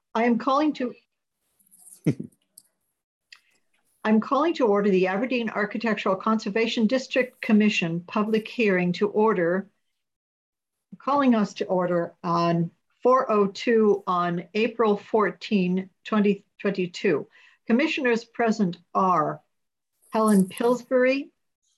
I am calling to I'm calling to order the Aberdeen Architectural Conservation District Commission public hearing to order, calling us to order on 4:02 on April 14, 2022. Commissioners present are Helen Pillsbury,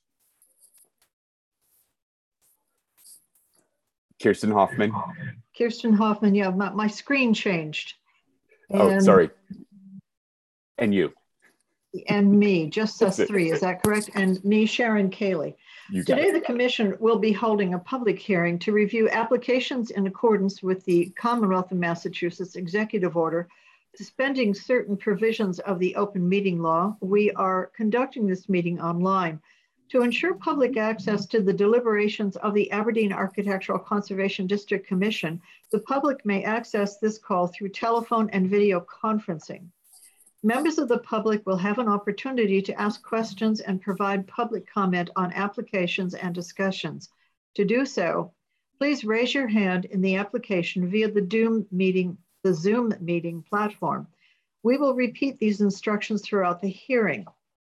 Kirsten Hoffman. Yeah, my screen changed. Oh, sorry. And you. And me, just us three, is that correct? And me, Sharon Cayley. Today, the Commission will be holding a public hearing to review applications in accordance with the Commonwealth of Massachusetts Executive Order suspending certain provisions of the open meeting law. We are conducting this meeting online. To ensure public access to the deliberations of the Aberdeen Architectural Conservation District Commission, the public may access this call through telephone and video conferencing. Members of the public will have an opportunity to ask questions and provide public comment on applications and discussions. To do so, please raise your hand in the application via the Zoom meeting platform. We will repeat these instructions throughout the hearing.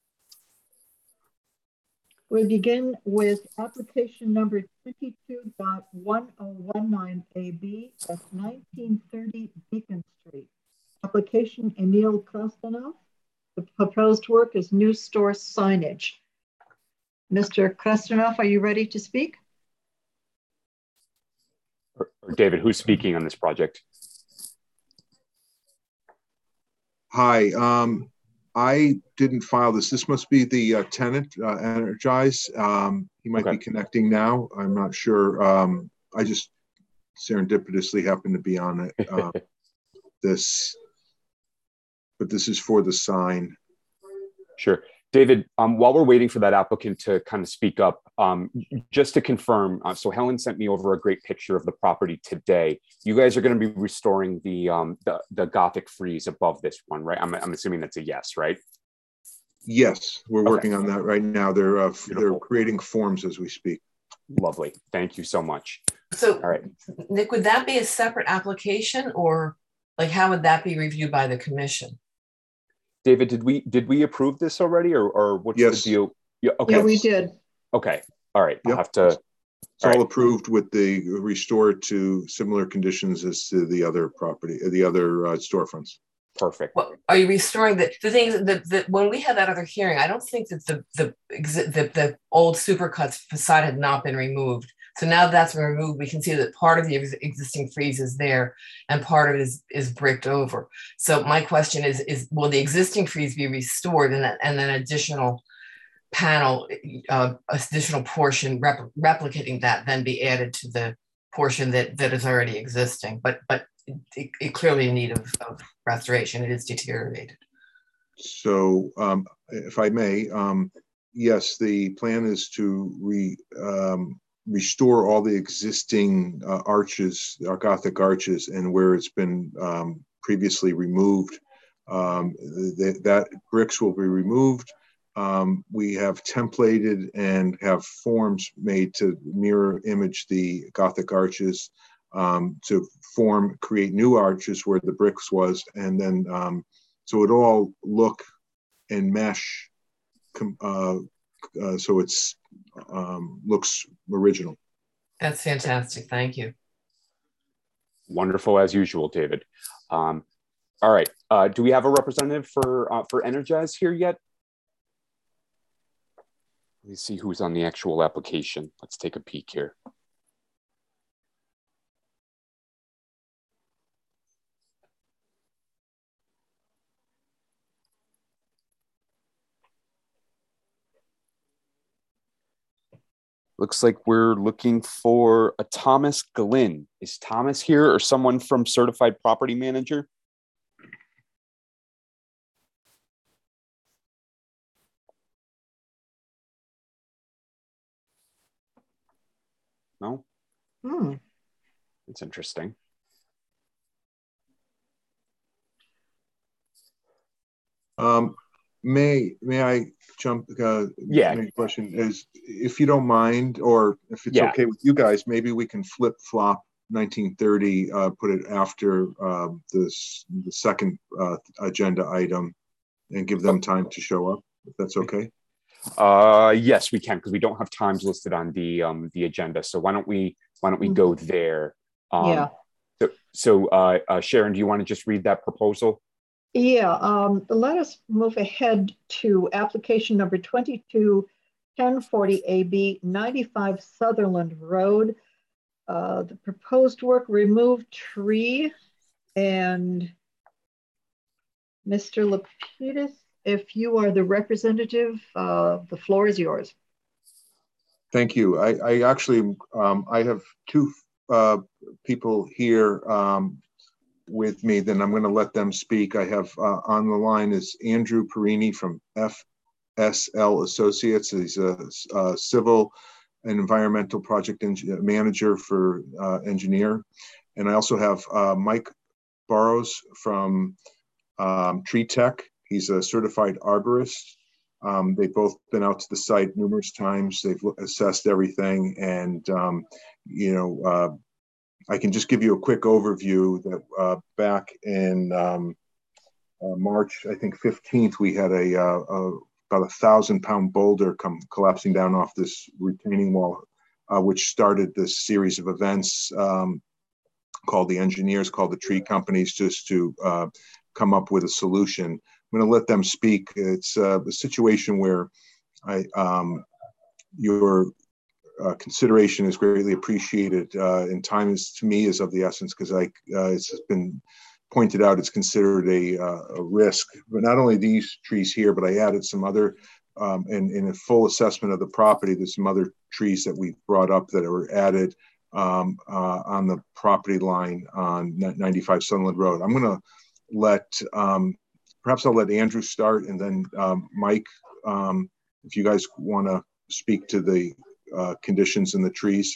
We begin with application number 22.1019AB at 1930 Beacon Street. Application Emil Krastanov. The proposed work is new store signage. Mr. Krastanov, are you ready to speak? Or David, who's speaking on this project? Hi, I didn't file this. This must be the tenant, Energize. He might be connecting now. I'm not sure. I just serendipitously happened to be on it. But this is for the sign. Sure. David, while we're waiting for that applicant to kind of speak up, just to confirm, so Helen sent me over a great picture of the property today. You guys are going to be restoring the Gothic frieze above this one, right? I'm assuming that's a yes, right? Yes, we're working on that right now. They're creating forms as we speak. Lovely. Thank you so much. So, all right, Nick, would that be a separate application, or like how would that be reviewed by the commission? David, did we approve this already, or what's the deal? Yeah, okay. Yeah, we did. Okay. All right. Yep. I'll have to. It's all approved with the restored to similar conditions as to the other property, the other storefronts. Perfect. Well, are you restoring the things that when we had that other hearing? I don't think that the old Supercuts facade had not been removed. So now that's been removed, we can see that part of the existing frieze is there and part of it is bricked over. So my question is will the existing frieze be restored and then additional panel, additional portion replicating that then be added to the portion that is already existing, but it clearly in need of restoration. It is deteriorated. So if I may, yes, the plan is to restore all the existing arches, Gothic arches, and where it's been previously removed, that bricks will be removed. We have templated and have forms made to mirror image the Gothic arches, to create new arches where the bricks was, and then so it all look and mesh, so it's looks original. That's fantastic. Thank you. Wonderful as usual, David. All right. Do we have a representative for Energize here yet? Let me see who's on the actual application. Let's take a peek here. Looks like we're looking for a Thomas Glynn. Is Thomas here or someone from Certified Property Manager? No? It's interesting. May I jump? Yeah. My question is, if you don't mind, or if it's okay with you guys, maybe we can flip flop 1930, put it after the second agenda item and give them time to show up, if that's okay? Yes, we can, because we don't have times listed on the agenda. So why don't we go there? Yeah. So Sharon, do you want to just read that proposal? Yeah, let us move ahead to application number 221040AB, 95 Sutherland Road. The proposed work, remove tree. And Mr. Lapidus, if you are the representative, the floor is yours. Thank you. I actually, I have two people here with me, then I'm going to let them speak. I have on the line is Andrew Perini from FSL Associates. He's a civil and environmental project manager for engineer. And I also have Mike Burrows from Tree Tech. He's a certified arborist. They've both been out to the site numerous times. They've assessed everything, and I can just give you a quick overview that back in March, I think 15th, we had about 1,000-pound boulder come collapsing down off this retaining wall, which started this series of events called the engineers, called the tree companies, just to come up with a solution. I'm going to let them speak. It's a situation where your consideration is greatly appreciated, and time is, to me, is of the essence, because it's been pointed out it's considered a risk. But not only these trees here, but I added some other, in a full assessment of the property, there's some other trees that we've brought up that were added on the property line on 95 Sunland Road. I'm going to let, perhaps I'll let Andrew start, and then Mike, if you guys want to speak to the conditions in the trees.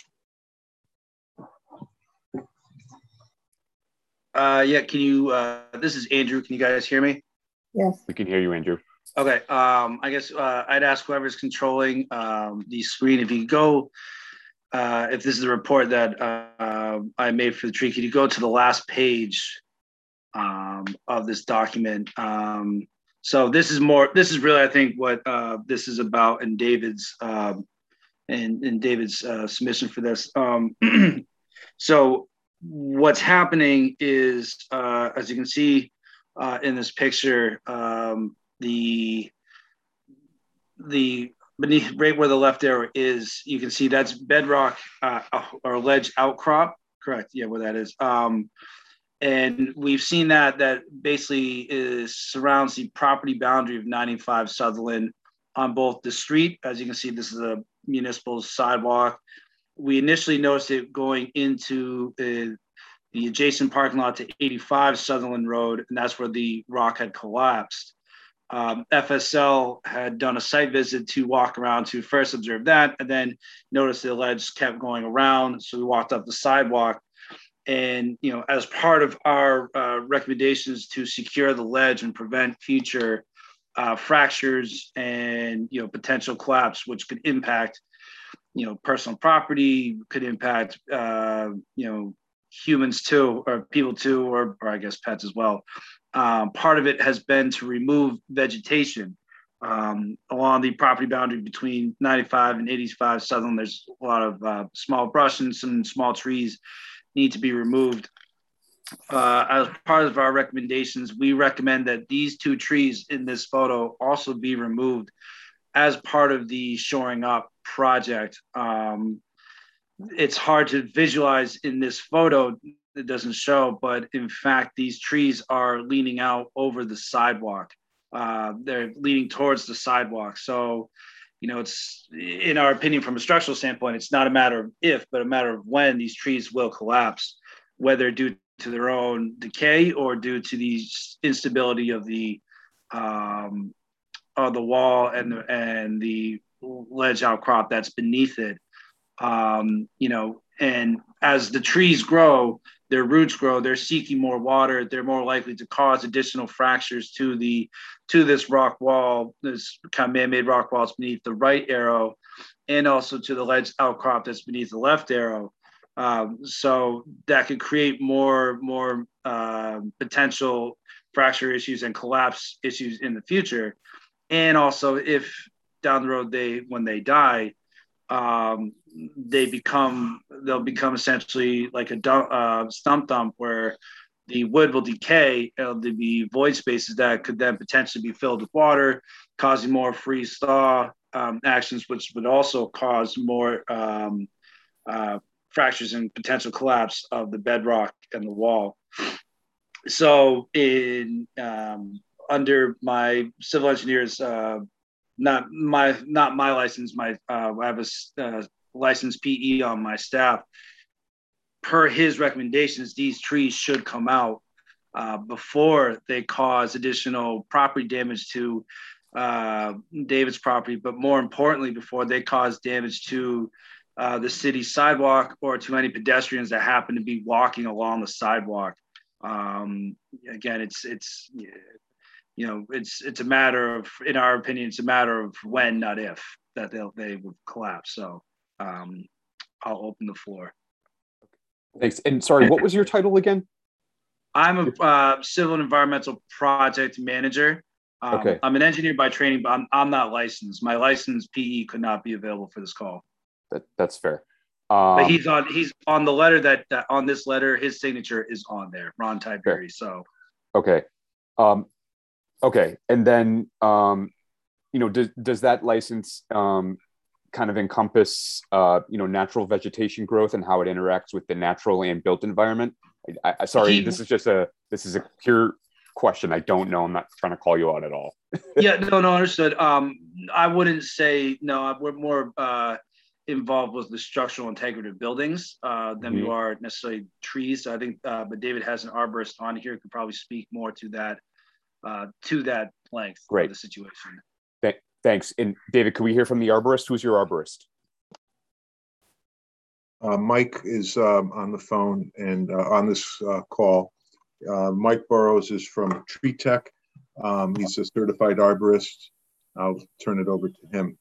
Yeah, can you, this is Andrew, can you guys hear me? Yes. We can hear you, Andrew. Okay, I guess I'd ask whoever's controlling the screen, if you could go, if this is a report that I made for the tree, could you go to the last page of this document? So this is really, I think, what this is about in David's submission for this. So what's happening is, as you can see in this picture, the beneath, right where the left arrow is, you can see that's bedrock or ledge outcrop. Correct. Yeah, where that is. And we've seen that basically surrounds the property boundary of 95 Sutherland on both the street. As you can see, this is a municipal sidewalk. We initially noticed it going into the adjacent parking lot to 85 Sutherland Road, and that's where the rock had collapsed. FSL had done a site visit to walk around to first observe that, and then noticed the ledge kept going around. So we walked up the sidewalk. And, as part of our recommendations to secure the ledge and prevent future fractures and, potential collapse, which could impact, personal property, could impact, humans too, or people too, or I guess pets as well. Part of it has been to remove vegetation along the property boundary between 95 and 85 Sutherland. There's a lot of small brush and some small trees need to be removed. As part of our recommendations, we recommend that these two trees in this photo also be removed as part of the shoring up project. It's hard to visualize in this photo, it doesn't show, but in fact, these trees are leaning out over the sidewalk. They're leaning towards the sidewalk. So, it's, in our opinion, from a structural standpoint, it's not a matter of if, but a matter of when these trees will collapse, whether due to their own decay or due to the instability of the wall and the ledge outcrop that's beneath it. And as the trees grow, their roots grow, they're seeking more water, they're more likely to cause additional fractures to this rock wall, this kind of man-made rock walls beneath the right arrow, and also to the ledge outcrop that's beneath the left arrow. So that could create more potential fracture issues and collapse issues in the future. And also, if down the road when they die, they'll become essentially like a stump dump where the wood will decay. There'll be void spaces that could then potentially be filled with water, causing more freeze thaw actions, which would also cause more fractures and potential collapse of the bedrock and the wall. So under my civil engineers, not my license, I have a licensed PE on my staff. Per his recommendations, these trees should come out before they cause additional property damage to David's property, but more importantly, before they cause damage to the city sidewalk or to any pedestrians that happen to be walking along the sidewalk. Again, it's a matter of, in our opinion, it's a matter of when, not if, that they would collapse. So I'll open the floor. Thanks. And sorry, what was your title again? I'm a civil and environmental project manager. Okay. I'm an engineer by training, but I'm not licensed. My licensed PE could not be available for this call. That's fair. But he's on the letter that on this letter, his signature is on there, Ron Tiberi. So okay. Okay. And then does that license kind of encompass natural vegetation growth and how it interacts with the natural and built environment? Sorry, this is a pure question. I don't know. I'm not trying to call you out at all. Yeah, no, understood. I wouldn't say no. We're more involved with the structural integrity of buildings than we are necessarily trees. So I think, but David has an arborist on here who could probably speak more to that length of the situation. Thanks. And David, can we hear from the arborist? Who's your arborist? Mike is on the phone and on this call. Mike Burrows is from Tree Tech. He's a certified arborist. I'll turn it over to him.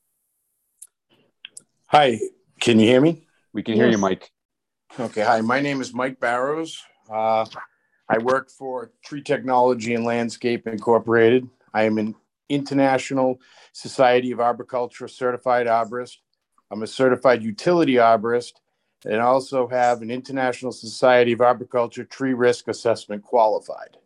Hi, can you hear me? We can hear you, Mike. Okay, hi, my name is Mike Barrows. I work for Tree Technology and Landscape Incorporated. I am an International Society of Arboriculture certified arborist. I'm a certified utility arborist, and I also have an International Society of Arboriculture tree risk assessment qualified.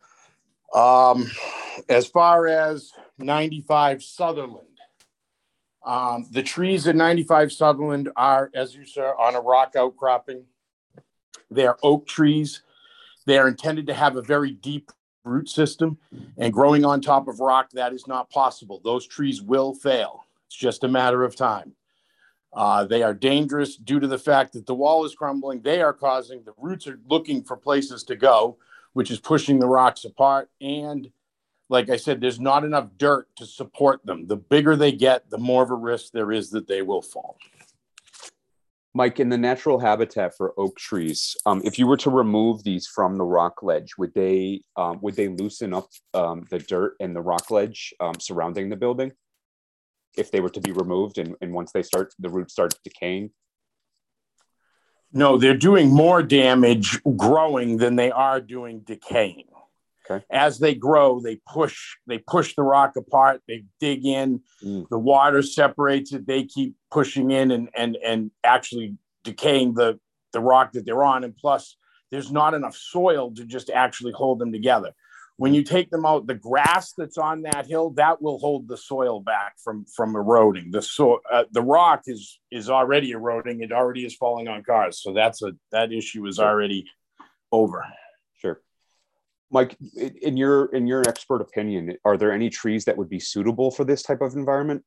As far as 95 Sutherland, the trees at 95 Sutherland are, as you saw, on a rock outcropping. They are oak trees. They are intended to have a very deep root system, and growing on top of rock, that is not possible. Those trees will fail. It's just a matter of time. They are dangerous due to the fact that the wall is crumbling. The roots are looking for places to go, which is pushing the rocks apart. And like I said, there's not enough dirt to support them. The bigger they get, the more of a risk there is that they will fall. Mike, in the natural habitat for oak trees, if you were to remove these from the rock ledge, would they loosen up the dirt and the rock ledge surrounding the building if they were to be removed and once the roots start decaying? No, they're doing more damage growing than they are doing decaying. Okay. As they grow, they push the rock apart, they dig in, the water separates it, they keep pushing in and actually decaying the rock that they're on. And plus, there's not enough soil to just actually hold them together. When you take them out, the grass that's on that hill, that will hold the soil back from eroding. The rock is already eroding. It already is falling on cars. So that issue is already over. Sure. Mike, in your expert opinion, are there any trees that would be suitable for this type of environment?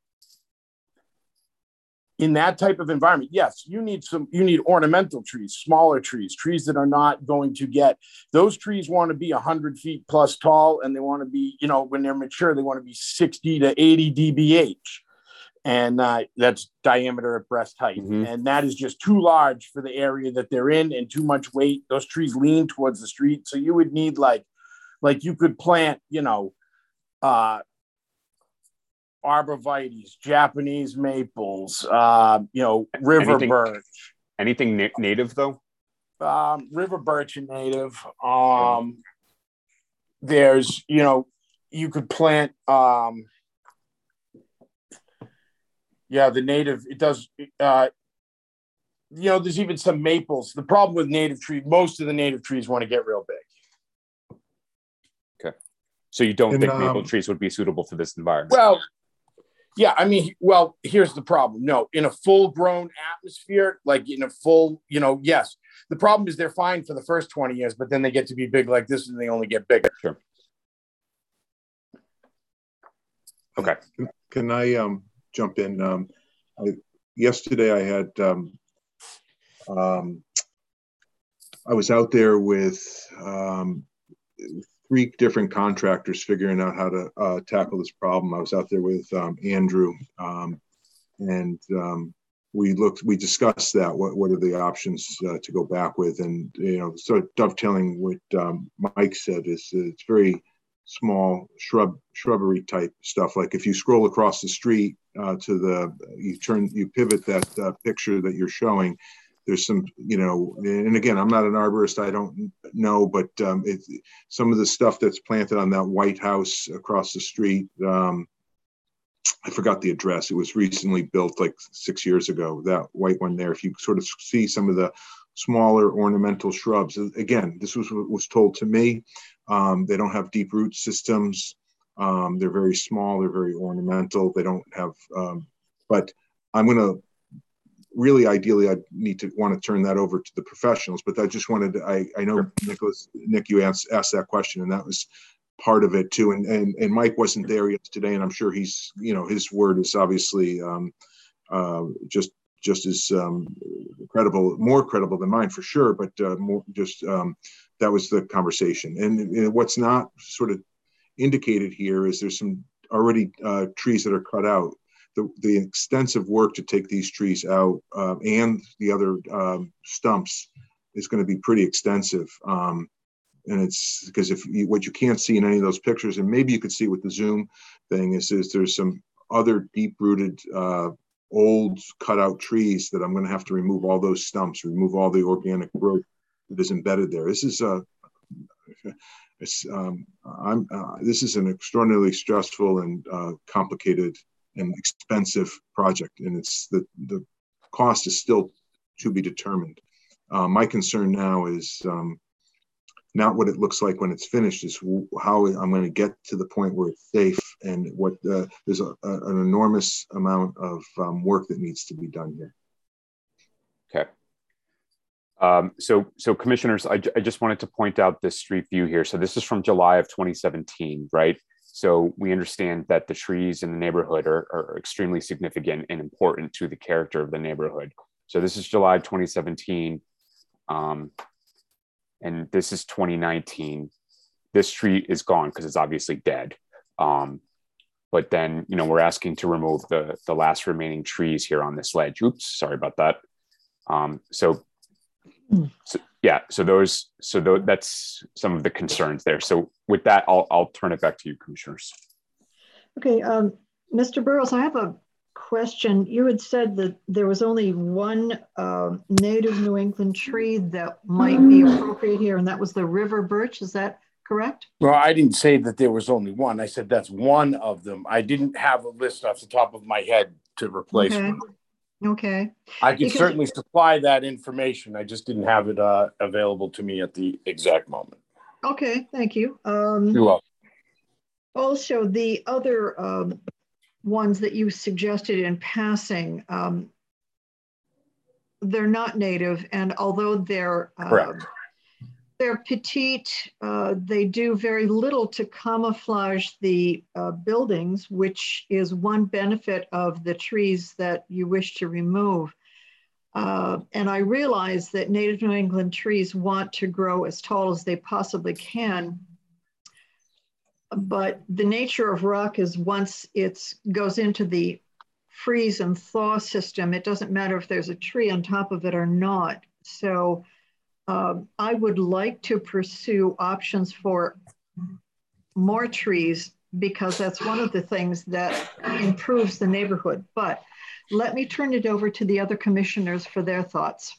In that type of environment, yes, you need ornamental trees, smaller trees that are not going to get, those trees want to be 100 feet plus tall, and they want to be, when they're mature, they want to be 60 to 80 dBH. And that's diameter at breast height. Mm-hmm. And that is just too large for the area that they're in and too much weight. Those trees lean towards the street. So you would need like you could plant, arborvitaes, Japanese maples, river birch. Anything native though? River birch and native. There's, you could plant, the native, it does, there's even some maples. The problem with native trees, most of the native trees want to get real big. Okay. So you don't think maple trees would be suitable for this environment? Well, yeah, here's the problem. No, in a full grown atmosphere, like in a full, yes. The problem is they're fine for the first 20 years, but then they get to be big like this and they only get bigger. Sure. Okay. Can I jump in? Yesterday I had, I was out there with 3 different contractors figuring out how to tackle this problem. I was out there with Andrew, and we discussed that. What are the options to go back with? And sort of dovetailing what Mike said is it's very small shrubbery type stuff. Like if you scroll across the street you pivot that picture that you're showing. There's some, and again, I'm not an arborist, I don't know, but some of the stuff that's planted on that White House across the street, I forgot the address. It was recently built like 6 years ago, that white one there. If you sort of see some of the smaller ornamental shrubs, again, this was what was told to me. They don't have deep root systems. They're very small, they're very ornamental. They don't have, but I'm going to, really, ideally, I want to turn that over to the professionals, but I just wanted to, I know, Nick, you asked that question, and that was part of it too. And Mike wasn't there yesterday, and I'm sure he's, his word is obviously just as more credible than mine for sure, but more just, that was the conversation. And what's not sort of indicated here is there's some already trees that are cut out. The extensive work to take these trees out and the other stumps is going to be pretty extensive. And it's because what you can't see in any of those pictures, and maybe you could see with the zoom thing, is there's some other deep-rooted old cutout trees that I'm going to have to remove all those stumps, remove all the organic growth that is embedded there. This is this is an extraordinarily stressful and complicated and expensive project, and it's the cost is still to be determined. My concern now is not what it looks like when it's finished, is how I'm going to get to the point where it's safe, and what there's an enormous amount of work that needs to be done here. Okay. So commissioners, I just wanted to point out this street view here. So this is from July of 2017, right? So we understand that the trees in the neighborhood are extremely significant and important to the character of the neighborhood. So this is July 2017, and this is 2019. This tree is gone because it's obviously dead. But then, we're asking to remove the last remaining trees here on this ledge. Oops, sorry about that. So that's some of the concerns there. So with that, I'll turn it back to you, commissioners. Okay, Mr. Burrows, I have a question. You had said that there was only one native New England tree that might be appropriate here, and that was the river birch. Is that correct? Well, I didn't say that there was only one. I said that's one of them. I didn't have a list off the top of my head to replace one. Okay. I can certainly supply that information. I just didn't have it available to me at the exact moment. Okay, thank you. You're welcome. Also, the other ones that you suggested in passing, they're not native, and although they're petite, they do very little to camouflage the buildings, which is one benefit of the trees that you wish to remove. And I realize that native New England trees want to grow as tall as they possibly can. But the nature of rock is once it goes into the freeze and thaw system, it doesn't matter if there's a tree on top of it or not. So I would like to pursue options for more trees, because that's one of the things that improves the neighborhood. But let me turn it over to the other commissioners for their thoughts.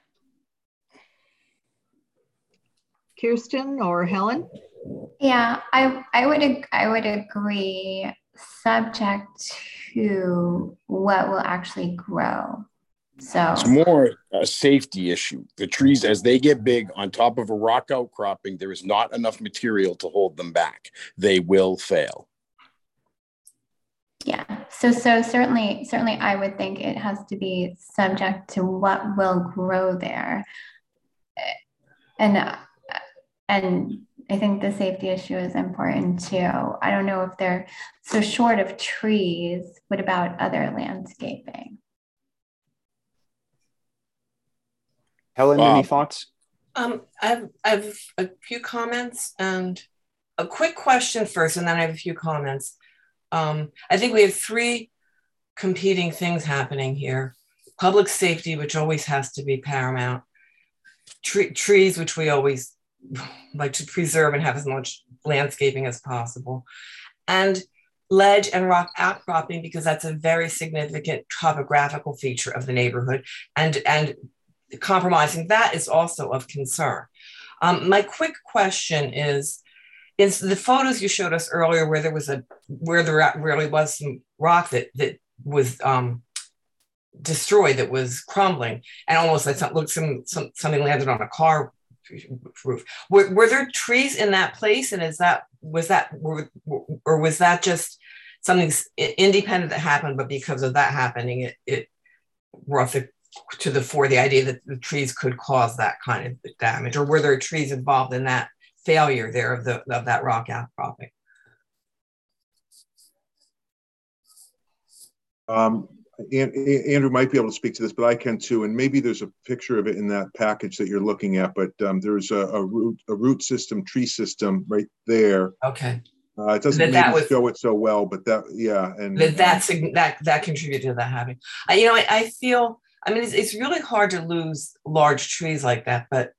Kirsten or Helen? Yeah, I would agree, subject to what will actually grow. So it's more a safety issue. The trees, as they get big on top of a rock outcropping, there is not enough material to hold them back. They will fail. Yeah, so certainly I would think it has to be subject to what will grow there. And I think the safety issue is important too. I don't know if they're so short of trees. What about other landscaping? Helen, any thoughts? I have a few comments and a quick question first, and then I have a few comments. I think we have three competing things happening here. Public safety, which always has to be paramount. Trees, which we always like to preserve and have as much landscaping as possible. And ledge and rock outcropping, because that's a very significant topographical feature of the neighborhood. And compromising that is also of concern. My quick question is the photos you showed us earlier where there really was some rock that was destroyed, that was crumbling, and almost like something landed on a car roof. Were there trees in that place, and was that just something independent that happened, but because of that happening, it brought to the fore the idea that the trees could cause that kind of damage, or were there trees involved in that failure there of that rock outcropping? Andrew might be able to speak to this, but I can too. And maybe there's a picture of it in that package that you're looking at. But there's a root system, tree system right there. Okay. It doesn't show it so well, but that contributed to that happening. I feel. I mean, it's really hard to lose large trees like that, but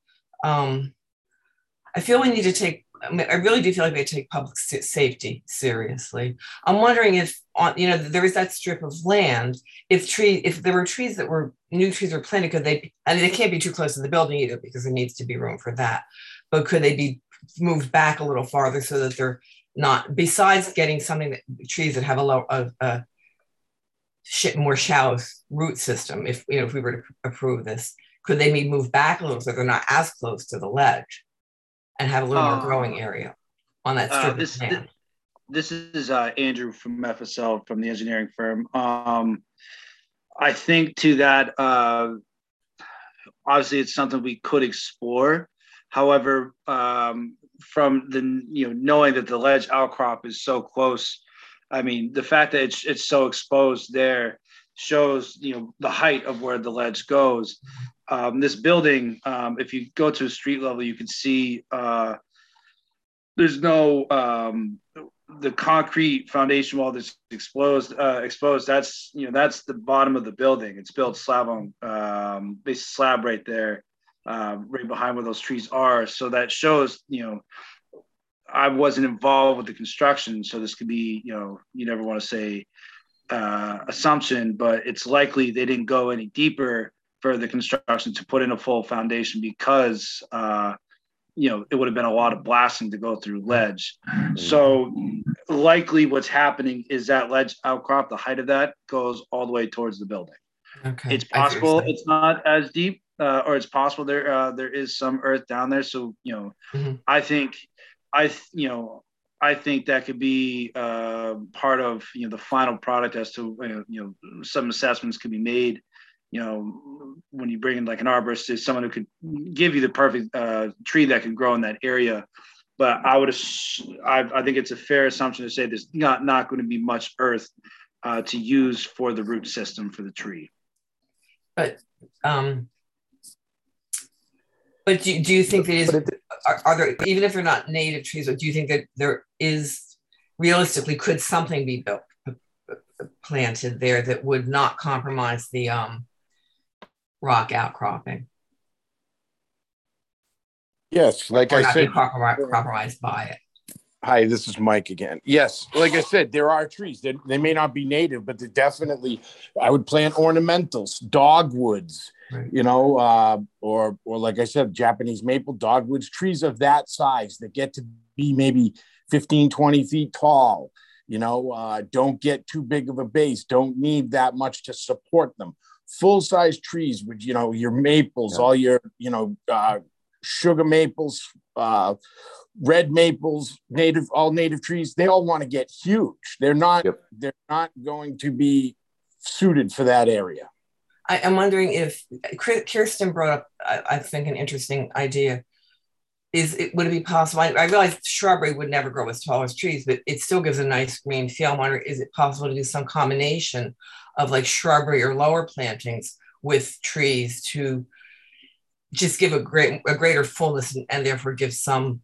I feel we need to take. I really do feel like we take public safety seriously. I'm wondering if, there is that strip of land. If there were trees that were new trees were planted, they can't be too close to the building either because there needs to be room for that. But could they be moved back a little farther so that they're not? Besides getting trees that have a more shallow root system, if we were to approve this, could they be moved back a little so they're not as close to the ledge and have a little more growing area on that strip of land? This is Andrew from FSL, from the engineering firm. I think to that, obviously it's something we could explore. However, from the knowing that the ledge outcrop is so close, I mean, the fact that it's so exposed there shows the height of where the ledge goes. This building, if you go to a street level, you can see there's no the concrete foundation wall that's exposed. That's that's the bottom of the building. It's built slab on base slab right there, right behind where those trees are. So that shows I wasn't involved with the construction, so this could be you never want to say assumption, but it's likely they didn't go any deeper for the construction to put in a full foundation because it would have been a lot of blasting to go through ledge. So likely what's happening is that ledge outcrop, the height of that goes all the way towards the building. Okay. It's possible it's not as deep, or it's possible there is some earth down there. So mm-hmm. I think that could be part of the final product as to some assessments could be made. When you bring in like an arborist, is someone who could give you the perfect tree that can grow in that area. But I think it's a fair assumption to say there's not going to be much earth to use for the root system for the tree. But do you think are there, even if they're not native trees, do you think that there is realistically could something be planted there that would not compromise the rock outcropping? Yes, like I said, compromised by it. Hi, this is Mike again. Yes, like I said, there are trees. They may not be native, but they're definitely, I would plant ornamentals, dogwoods, Right. you know, or like I said, Japanese maple, dogwoods, trees of that size that get to be maybe 15, 20 feet tall, you know, don't get too big of a base, don't need that much to support them. Full-size trees with, you know, your maples, all your, you know, sugar maples, red maples, all native trees, they all want to get huge. They're not going to be suited for that area. I'm wondering if Kirsten brought up, I think, an interesting idea. Would it be possible? I realize shrubbery would never grow as tall as trees, but it still gives a nice green feel. I'm wondering, is it possible to do some combination of like shrubbery or lower plantings with trees to just give a greater fullness and therefore give some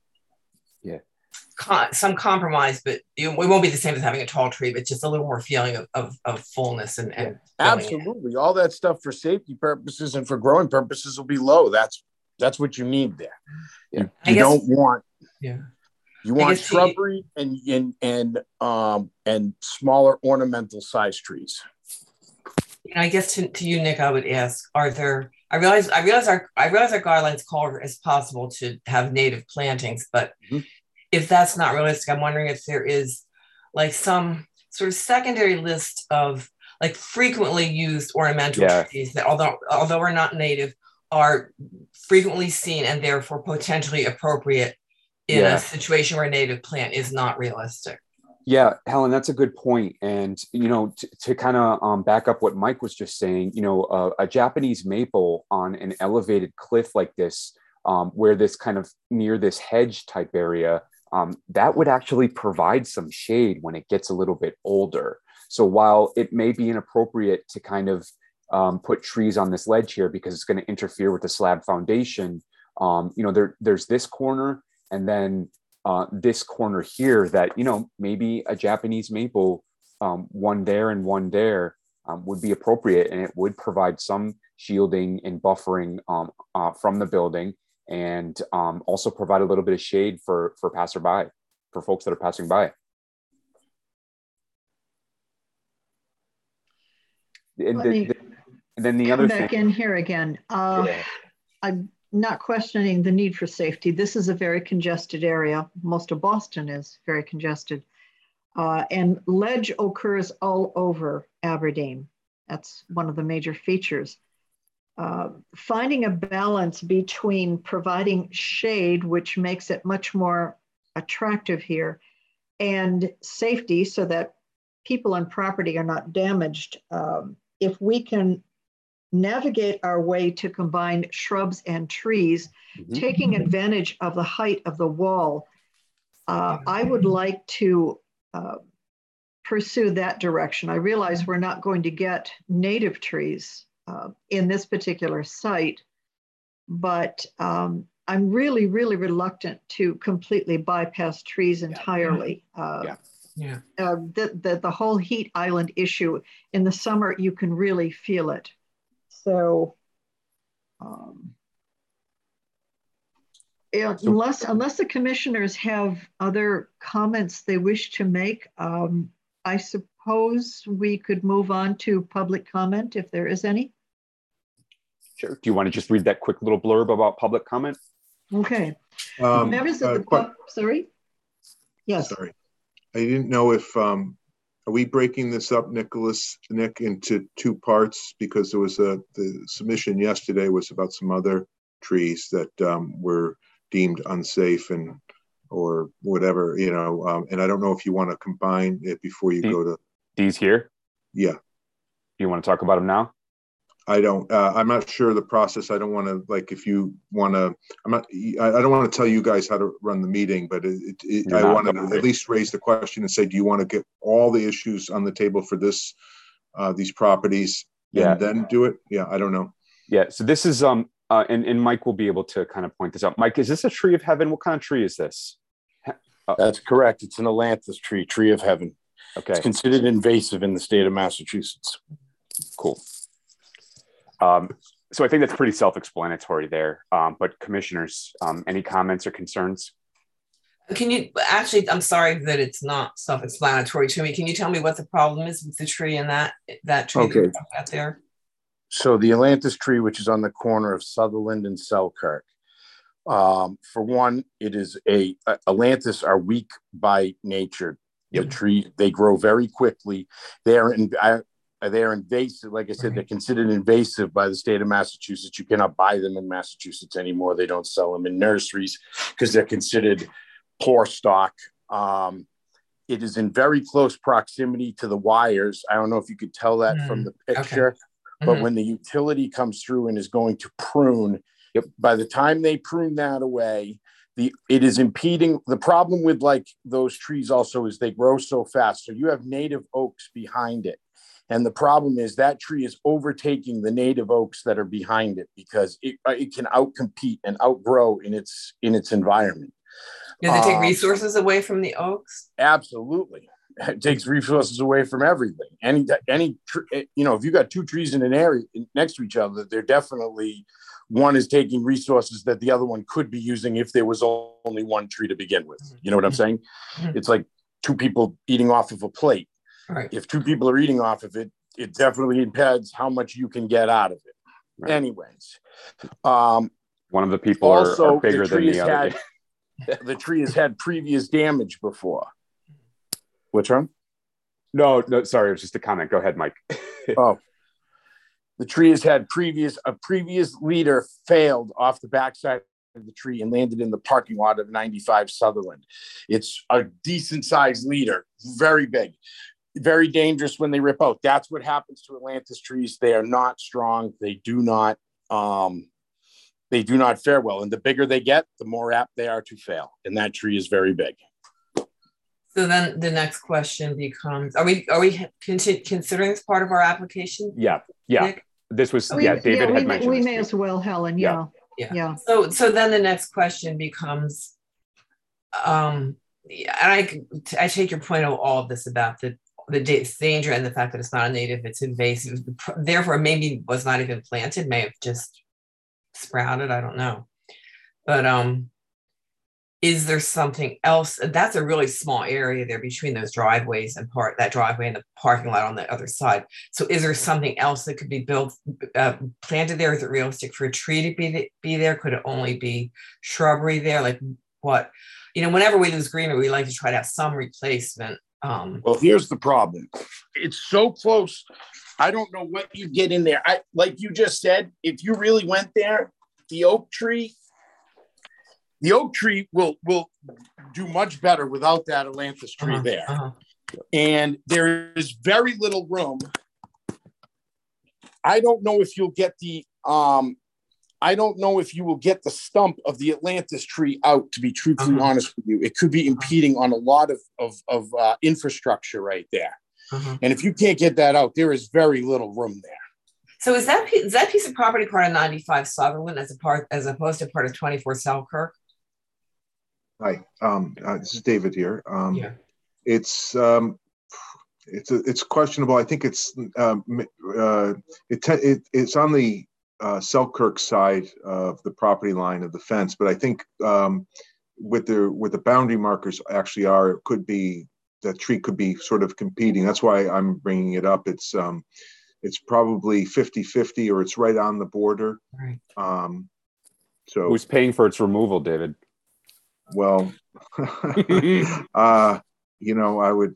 compromise, but it won't be the same as having a tall tree, but just a little more feeling of fullness and absolutely. All that stuff for safety purposes and for growing purposes will be low. That's what you need there. You don't want you want shrubbery and smaller ornamental size trees. And I guess to you, Nick, I would ask: I realize our guidelines call as possible to have native plantings, but if that's not realistic, I'm wondering if there is like some sort of secondary list of like frequently used ornamental trees that, although are not native, are frequently seen and therefore potentially appropriate in a situation where a native plant is not realistic. Yeah, Helen, that's a good point. And, you know, to kind of back up what Mike was just saying, you know, a Japanese maple on an elevated cliff like this, where this kind of near this hedge type area, that would actually provide some shade when it gets a little bit older. So while it may be inappropriate to kind of put trees on this ledge here because it's going to interfere with the slab foundation, you know, there's this corner and then this corner here that, you know, maybe a Japanese maple, one there and one there would be appropriate, and it would provide some shielding and buffering from the building, and also provide a little bit of shade for passerby, for folks that are passing by. And then the other thing. Back in here again. I'm not questioning the need for safety. This is a very congested area. Most of Boston is very congested. And ledge occurs all over Aberdeen. That's one of the major features. Finding a balance between providing shade, which makes it much more attractive here, and safety so that people and property are not damaged. If we can navigate our way to combine shrubs and trees, taking advantage of the height of the wall, I would like to pursue that direction. I realize we're not going to get native trees in this particular site, but I'm really, really reluctant to completely bypass trees entirely. The whole heat island issue, in the summer, you can really feel it. So unless the commissioners have other comments they wish to make, I suppose we could move on to public comment if there is any. Sure. Do you want to just read that quick little blurb about public comment? Okay. Members of the sorry? Yes. Sorry. I didn't know if, are we breaking this up, Nick, into two parts? Because there was the submission yesterday was about some other trees that were deemed unsafe or whatever, you know, and I don't know if you want to combine it before you go to. These here? Yeah. You want to talk about them now? I don't, I'm not sure the process. I don't want to, like, if you want to, I don't want to tell you guys how to run the meeting, but I want to at least raise the question and say, do you want to get all the issues on the table for these properties and then do it? Yeah, I don't know. Yeah, so this is, and Mike will be able to kind of point this out. Mike, is this a tree of heaven? What kind of tree is this? That's correct. It's an ailanthus tree of heaven. Okay. It's considered invasive in the state of Massachusetts. Cool. So I think that's pretty self-explanatory there. But commissioners, any comments or concerns? Can you actually, I'm sorry that it's not self-explanatory to me. Can you tell me what the problem is with the tree and that tree Okay. out there? So the Atlantis tree, which is on the corner of Sutherland and Selkirk, for one, it is Atlantis are weak by nature. Yep. The tree, they grow very quickly. They're invasive. Like I said, they're considered invasive by the state of Massachusetts. You cannot buy them in Massachusetts anymore. They don't sell them in nurseries because they're considered poor stock. It is in very close proximity to the wires. I don't know if you could tell that from the picture, but when the utility comes through and is going to prune, by the time they prune that away, it is impeding. The problem with like those trees also is they grow so fast. So you have native oaks behind it. And the problem is that tree is overtaking the native oaks that are behind it because it can outcompete and outgrow in its environment. Does it take resources away from the oaks? Absolutely. It takes resources away from everything. Any if you got two trees in an area next to each other, they're definitely, one is taking resources that the other one could be using if there was only one tree to begin with. You know what I'm saying? It's like two people eating off of a plate. Right. If two people are eating off of it, it definitely depends how much you can get out of it. Right. Anyways. One of the people are bigger than the other. The tree has had previous damage before. Which one? No, sorry. It was just a comment. Go ahead, Mike. The tree has had a previous leader failed off the backside of the tree and landed in the parking lot of 95 Sutherland. It's a decent sized leader, very big, very dangerous when they rip out. That's what happens to Atlantis trees. They are not strong. They do not fare well. And the bigger they get, the more apt they are to fail. And that tree is very big. So then the next question becomes, are we considering this part of our application? Yeah. Nick? This was, David had mentioned. We may as well, Helen. Yeah. So then the next question becomes, and I take your point of all of this about the danger and the fact that it's not a native, it's invasive. Therefore, maybe was not even planted, may have just sprouted. I don't know. But is there something else? That's a really small area there between those driveways and that driveway and the parking lot on the other side. So is there something else that could be built, planted there? Is it realistic for a tree to be there? Could it only be shrubbery there? Like what? Whenever we lose greenery, we like to try to have some replacement. Well, here's the problem. It's so close. I don't know what you get in there. Like you just said, if you really went there, the oak tree will do much better without that Atlantis tree there. And there is very little room. I don't know if you'll get you will get the stump of the Atlantis tree out, to be truthfully honest with you. It could be impeding on a lot of infrastructure right there. And if you can't get that out, there is very little room there. So is that piece of property part of 95 Sutherland as opposed to part of 24 Selkirk? Hi, this is David here. It's questionable. I think it's on the Selkirk side of the property line of the fence, but I think with the boundary markers actually are, it could be, that tree could be sort of competing. That's why I'm bringing it up. It's probably 50-50, or it's right on the border. Right. So who's paying for its removal, David? Well, I would,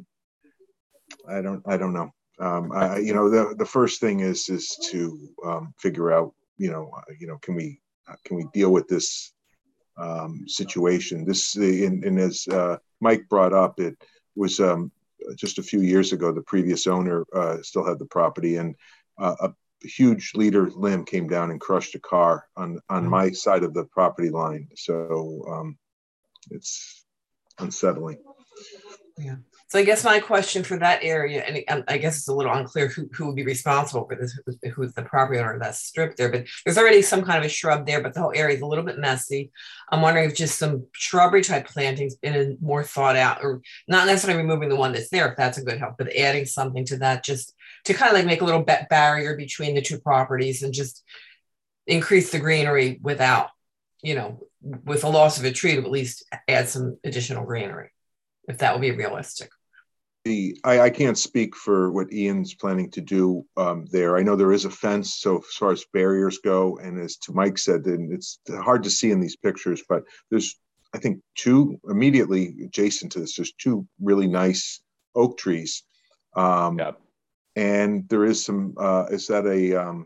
I don't know. The first thing is to figure out, can we deal with this situation? This, and as Mike brought up, it was just a few years ago, the previous owner still had the property, and a huge leader limb came down and crushed a car on my side of the property line. So it's unsettling. Yeah. So I guess my question for that area, and I guess it's a little unclear who would be responsible for this, who's the property owner of that strip there, but there's already some kind of a shrub there, but the whole area is a little bit messy. I'm wondering if just some shrubbery type plantings in a more thought out, or not necessarily removing the one that's there, if that's a good help, but adding something to that, just to kind of like make a little barrier between the two properties and just increase the greenery without you know, with the loss of a tree to at least add some additional greenery, if that would be realistic. I can't speak for what Ian's planning to do there. I know there is a fence, so as far as barriers go, and as to Mike said, then it's hard to see in these pictures, but there's, I think, two immediately adjacent to this, there's two really nice oak trees. Yep. And there is some, is that a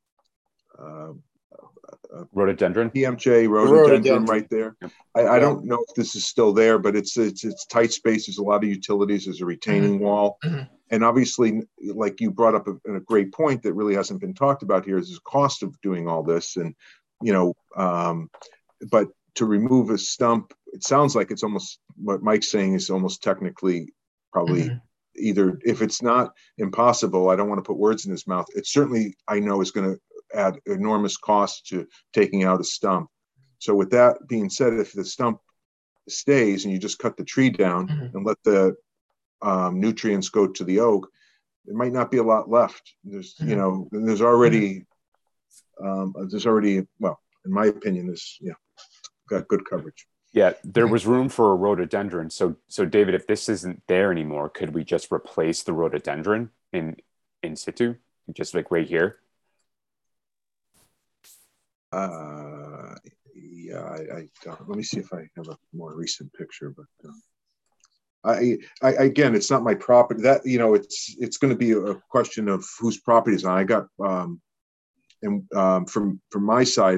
rhododendron? PMJ rhododendron right there. Yep. I don't know if this is still there, but it's tight space. There's a lot of utilities. There's a retaining wall. And obviously, like you brought up a great point that really hasn't been talked about here, is the cost of doing all this. And, you know, but to remove a stump, it sounds like it's almost, what Mike's saying is almost technically probably either, if it's not impossible, I don't want to put words in his mouth, it certainly, I know, is going to add enormous cost to taking out a stump. So with that being said, if the stump stays and you just cut the tree down and let the nutrients go to the oak, there might not be a lot left. There's, you know, there's already, well, in my opinion, this, got good coverage. Yeah, there was room for a rhododendron. So David, if this isn't there anymore, could we just replace the rhododendron in situ, just like right here? Yeah, I don't. Let me see if I have a more recent picture, but I again, it's not my property. That, you know, it's going to be a question of whose property is on. I got and from my side,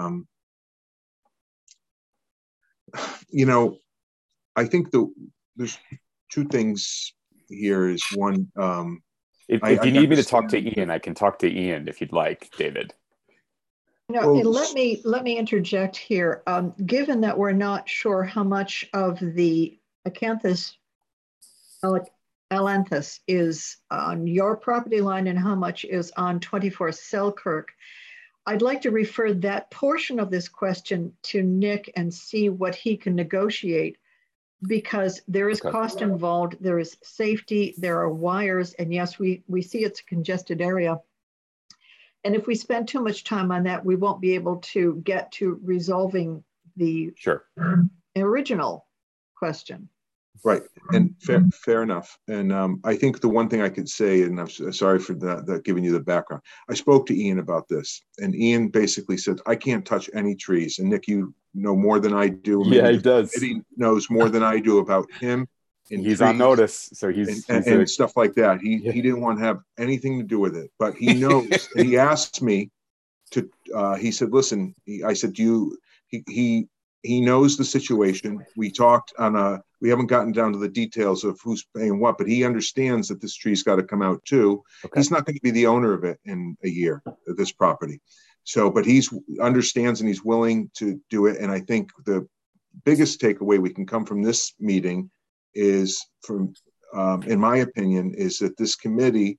you know, I think there's two things here. Is one, if you need me to talk to Ian, I can talk to Ian if you'd like, David. No, let me interject here. Given that we're not sure how much of the Acanthus ailanthus is on your property line and how much is on 24 Selkirk, I'd like to refer that portion of this question to Nick and see what he can negotiate, because there is cost involved, there is safety, there are wires, and yes, we see it's a congested area. And if we spend too much time on that, we won't be able to get to resolving the original question. Right, and fair enough. And I think the one thing I could say, and I'm sorry for that giving you the background, I spoke to Ian about this, and Ian basically said, I can't touch any trees. And Nick, you know more than I do. Yeah, he does. He knows more than I do about him. He's on notice, so he's and stuff like that. He didn't want to have anything to do with it, but he knows. And he asked me to. He said, "Listen," I said, He knows the situation. We talked on we haven't gotten down to the details of who's paying what, but he understands that this tree's got to come out too. Okay. He's not going to be the owner of it in a year, this property. So, but he's understands and he's willing to do it. And I think the biggest takeaway we can come from this meeting is, from, in my opinion, is that this committee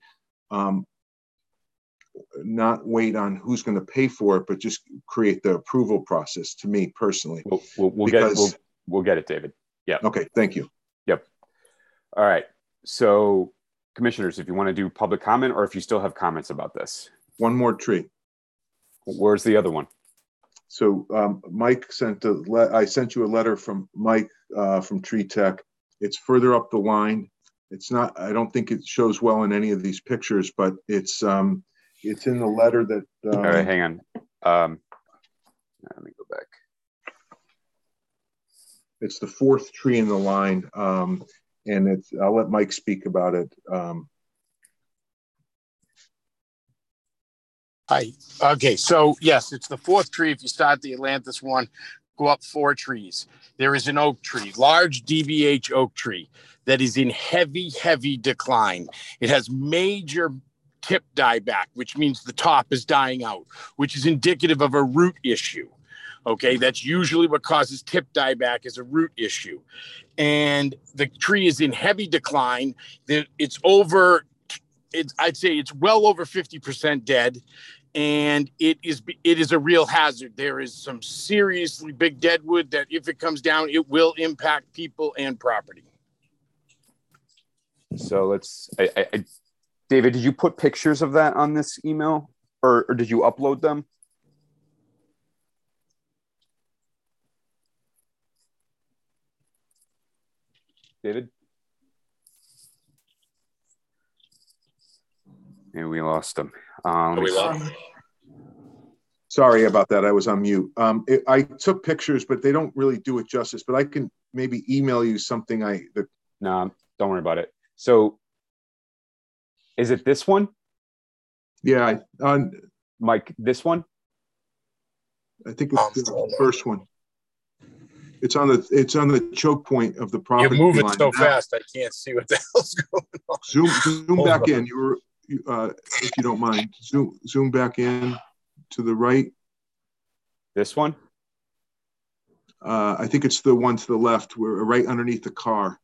not wait on who's going to pay for it, but just create the approval process. To me personally, we'll get it, David. Yeah. Okay. Thank you. Yep. All right. So, commissioners, if you want to do public comment, or if you still have comments about this. One more tree. Where's the other one? So Mike I sent you a letter from Mike from Tree Tech. It's further up the line. It's not, I don't think it shows well in any of these pictures, but it's in the letter that. All right, hang on. Let me go back. It's the fourth tree in the line, and I'll let Mike speak about it. Okay, so yes, it's the fourth tree. If you start the Ailanthus one, go up 4 trees. There is an oak tree, large DBH oak tree, that is in heavy decline. It has major tip dieback, which means the top is dying out, which is indicative of a root issue. Okay, that's usually what causes tip dieback, is a root issue. And the tree is in heavy decline. I'd say it's well over 50% dead. And it is a real hazard. There is some seriously big deadwood that, if it comes down, it will impact people and property. So David, did you put pictures of that on this email, or did you upload them? David? Maybe we lost him. Sorry about that. I was on mute. I took pictures, but they don't really do it justice. But I can maybe email you something. No, don't worry about it. So, is it this one? Yeah, Mike, this one? I think it's the first one. It's on the choke point of the property. You're moving so fast, I can't see what the hell's going on. Zoom back in. If you don't mind, zoom back in to the right. This one? I think it's the one to the left. We're right underneath the car.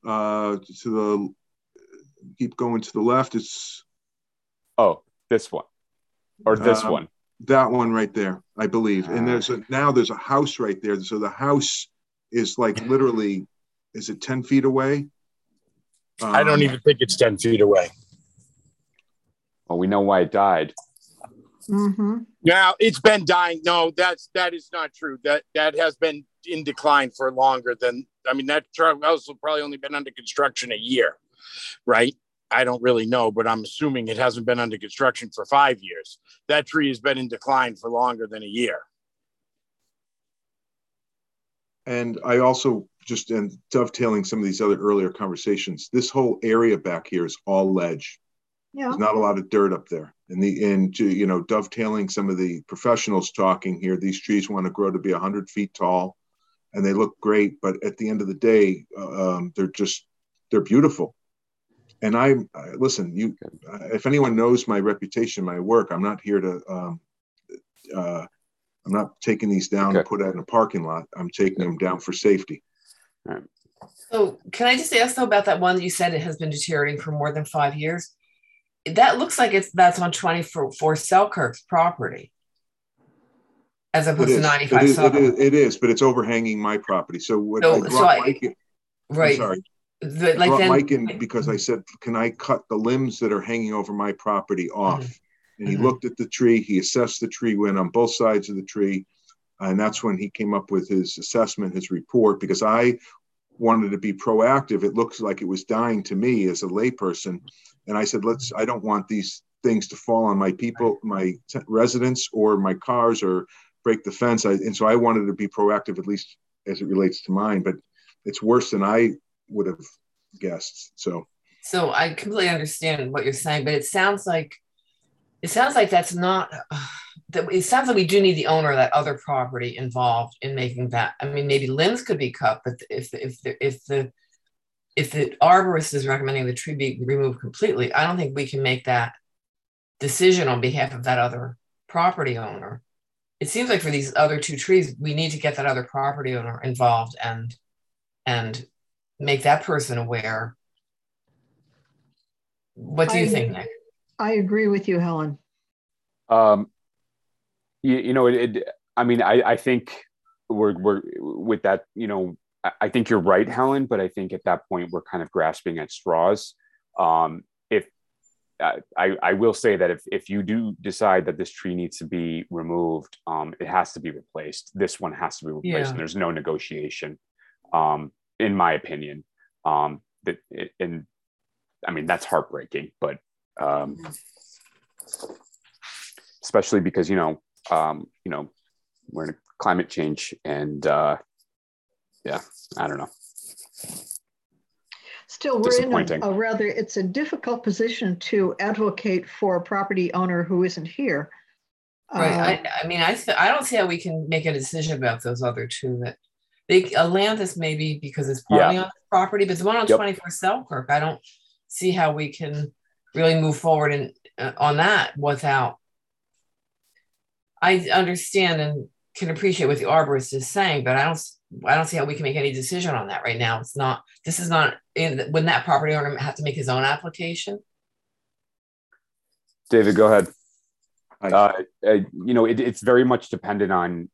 Keep going to the left. It's this one, or this one. That one right there, I believe. And there's a house right there. So the house is like literally, is it 10 feet away? I don't even think it's 10 feet away. Well, we know why it died. Mm-hmm. Now it's been dying. No, that is not true. That has been in decline for longer than. I mean, that house has probably only been under construction a year, right? I don't really know, but I'm assuming it hasn't been under construction for 5 years. That tree has been in decline for longer than a year. And I also and dovetailing some of these other earlier conversations, this whole area back here is all ledge. Yeah. There's not a lot of dirt up there. And dovetailing some of the professionals talking here, these trees want to grow to be 100 feet tall and they look great. But at the end of the day, they're beautiful. And listen, if anyone knows my reputation, my work, I'm not here to, I'm not taking these down to put out in a parking lot. I'm taking them down for safety. All right. So can I just ask though about that one that you said it has been deteriorating for more than 5 years? That looks like that's on 24 Selkirk's property, as opposed to 95 Sutherland. It is, but it's overhanging my property. So what right. I'm sorry. I brought Mike in because I said, can I cut the limbs that are hanging over my property off? Mm-hmm. And he looked at the tree, he assessed the tree, went on both sides of the tree. And that's when he came up with his assessment, his report, because I wanted to be proactive. It looks like it was dying to me as a layperson. And I said, I don't want these things to fall on my people, my residents or my cars or break the fence. And so I wanted to be proactive, at least as it relates to mine, but it's worse than I would have guessed. So I completely understand what you're saying, but it sounds like that's not, it sounds like we do need the owner of that other property involved in making that. I mean, maybe limbs could be cut, but if the arborist is recommending the tree be removed completely, I don't think we can make that decision on behalf of that other property owner. It seems like for these other two trees, we need to get that other property owner involved and make that person aware. What do you think, Nick? I agree with you, Helen. I think we're with that, I think you're right, Helen, but I think at that point we're kind of grasping at straws. I will say that if you do decide that this tree needs to be removed, it has to be replaced. This one has to be replaced, and there's no negotiation, in my opinion. That's heartbreaking, but especially because we're in a climate change, and I don't know. Still, we're in it's a difficult position to advocate for a property owner who isn't here. Right. I don't see how we can make a decision about those other two. That Atlantis maybe because it's partly on the property, but the one on 24 Selkirk, I don't see how we can really move forward on that without. I understand and can appreciate what the arborist is saying, but I don't see how we can make any decision on that right now. Wouldn't that property owner have to make his own application? David, go ahead. It's very much dependent on.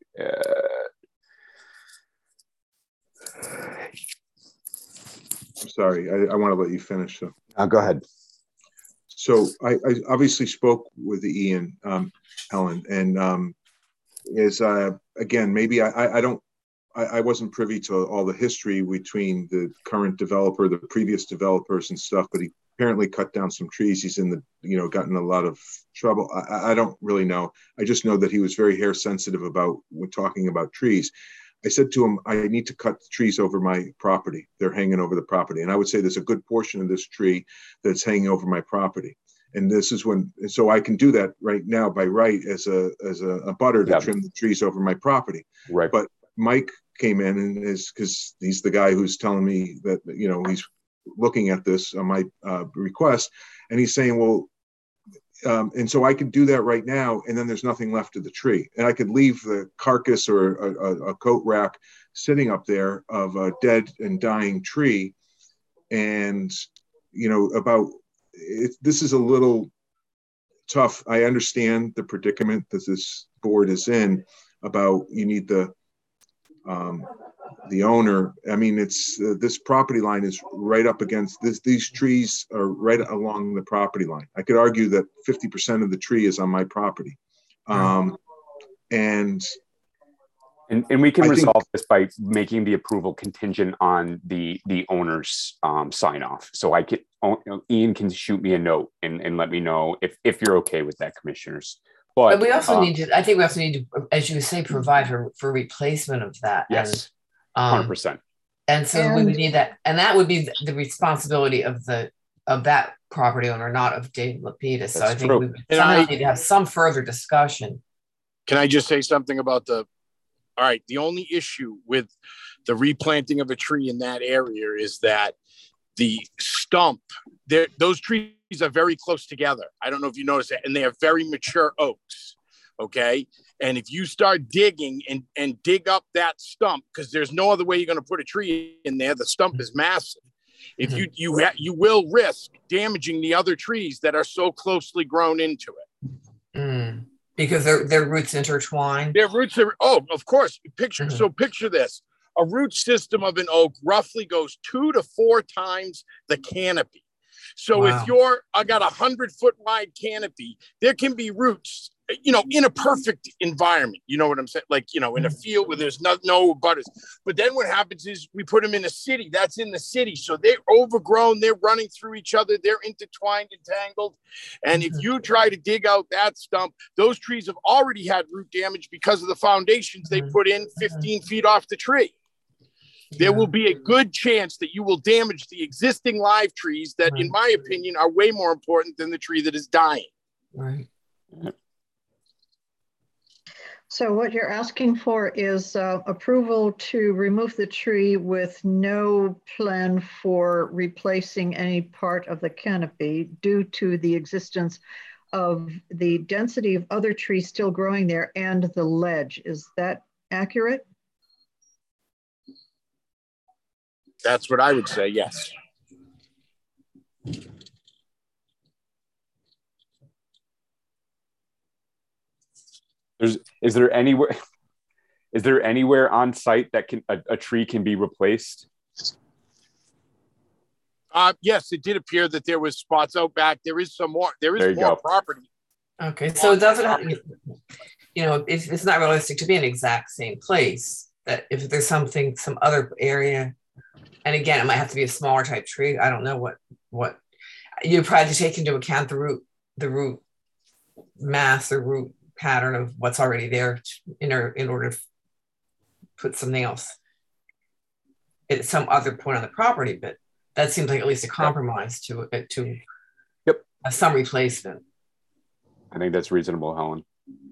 I'm sorry, I want to let you finish. So go ahead. So I obviously spoke with Ian, Helen, and again, maybe I don't I wasn't privy to all the history between the current developer, the previous developers and stuff, but he apparently cut down some trees. He's in the, gotten a lot of trouble. I don't really know. I just know that he was very hair sensitive about when talking about trees. I said to him, I need to cut the trees over my property. They're hanging over the property. And I would say there's a good portion of this tree that's hanging over my property. And this is so I can do that right now by right as a butter to trim the trees over my property. Right. But Mike came in and because he's the guy who's telling me that, he's looking at this on my request, and he's saying, well, and so I could do that right now, and then there's nothing left of the tree, and I could leave the carcass or a coat rack sitting up there of a dead and dying tree, and this is a little tough. I understand the predicament that this board is in about you need the owner. I mean, it's this property line is right up against this. These trees are right along the property line. I could argue that 50% of the tree is on my property, and we can resolve this by making the approval contingent on the owner's sign off. So Ian can shoot me a note and let me know if you're okay with that, commissioners. But we also need to, I think we also need to, as you say, provide for replacement of that. Yes, and, 100%. And so we would need that. And that would be the responsibility of that property owner, not of Dave Lapidus. So I think we would need to have some further discussion. Can I just say something about all right, the only issue with the replanting of a tree in that area is that the stump, those trees are very close together. I don't know if you notice that, and they are very mature oaks, okay? And if you start digging and dig up that stump, because there's no other way you're going to put a tree in there, the stump is massive. If you will risk damaging the other trees that are so closely grown into it. Because their roots intertwine. Their roots are, of course. Picture this. A root system of an oak roughly goes 2 to 4 times the canopy. So if I got 100-foot wide canopy, there can be roots, in a perfect environment. You know what I'm saying? Like, in a field where there's no butters. But then what happens is we put them in a city. That's in the city. So they're overgrown. They're running through each other. They're intertwined, entangled. And if you try to dig out that stump, those trees have already had root damage because of the foundations they put in 15 feet off the tree. There will be a good chance that you will damage the existing live trees that, in my opinion, are way more important than the tree that is dying. Right. So what you're asking for is approval to remove the tree with no plan for replacing any part of the canopy due to the existence of the density of other trees still growing there and the ledge. Is that accurate? That's what I would say, yes. Is there anywhere on site that a tree can be replaced? Yes, it did appear that there was spots out back. There is some more. There is more property. Okay, so it doesn't have, if it's not realistic to be in the exact same place, that if there's some other area. And again, it might have to be a smaller type tree. I don't know what you probably have to take into account the root mass or root pattern of what's already there in order to put something else at some other point on the property. But that seems like at least a compromise to some replacement. I think that's reasonable, Helen.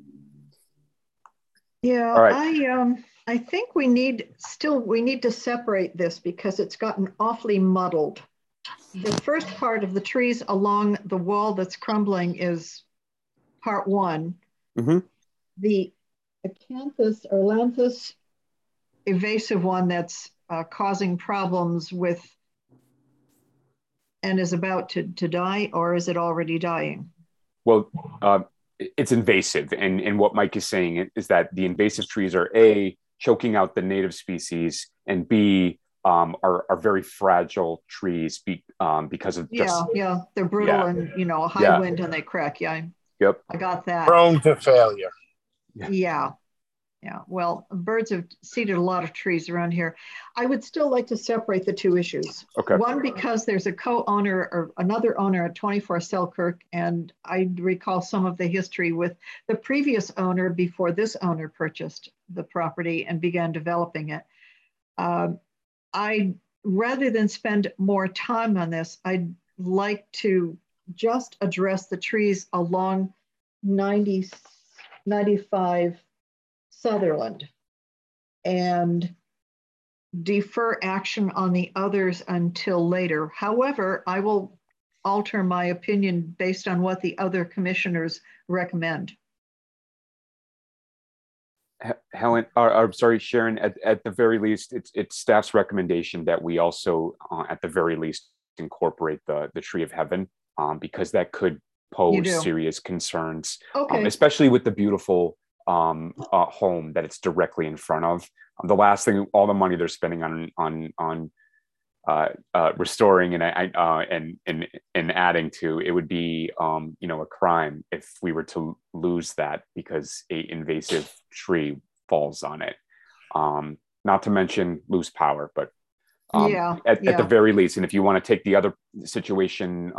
Yeah, all right. I think we need to separate this because it's gotten awfully muddled. The first part of the trees along the wall that's crumbling is part one. Mm-hmm. The acanthus or lanthus invasive one that's causing problems with and is about to die, or is it already dying? Well, it's invasive. And what Mike is saying is that the invasive trees are A, choking out the native species, and B, are very fragile trees because of just... Yeah, they're brittle and, a high wind and they crack. Yeah, Yep. I got that. Prone to failure. Yeah. Yeah, well, birds have seeded a lot of trees around here. I would still like to separate the two issues. Okay. One, because there's a co-owner or another owner at 24 Selkirk, and I recall some of the history with the previous owner before this owner purchased the property and began developing it. Rather than spend more time on this, I'd like to just address the trees along 95 Sutherland and defer action on the others until later. However, I will alter my opinion based on what the other commissioners recommend. Helen, I'm sorry, Sharon, at the very least, it's staff's recommendation that we also, at the very least, incorporate the tree of heaven, because that could pose serious concerns, okay. Especially with the beautiful home that it's directly in front of. The last thing, all the money they're spending on restoring and adding to it would be a crime if we were to lose that because a invasive tree falls on it. Not to mention lose power, but at the very least, and if you want to take the other situation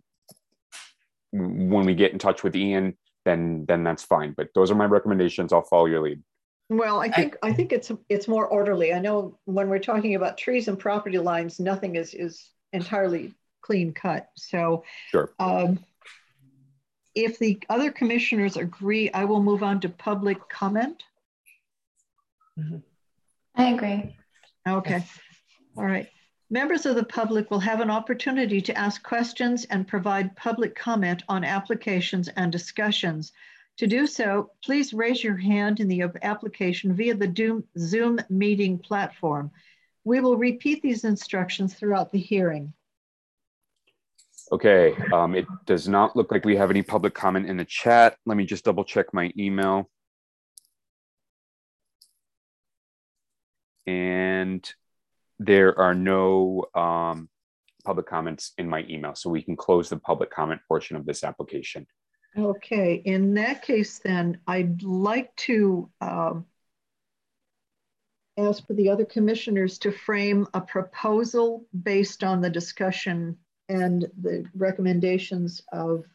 when we get in touch with Ian, then that's fine. But those are my recommendations. I'll follow your lead. Well, I think it's more orderly. I know when we're talking about trees and property lines, nothing is entirely clean cut. So sure. If the other commissioners agree, I will move on to public comment. I agree. Okay. All right. Members of the public will have an opportunity to ask questions and provide public comment on applications and discussions. To do so, please raise your hand in the application via the Zoom meeting platform. We will repeat these instructions throughout the hearing. Okay, it does not look like we have any public comment in the chat. Let me just double check my email. And there are no public comments in my email, so we can close the public comment portion of this application. Okay, in that case, then I'd like to ask for the other commissioners to frame a proposal based on the discussion and the recommendations of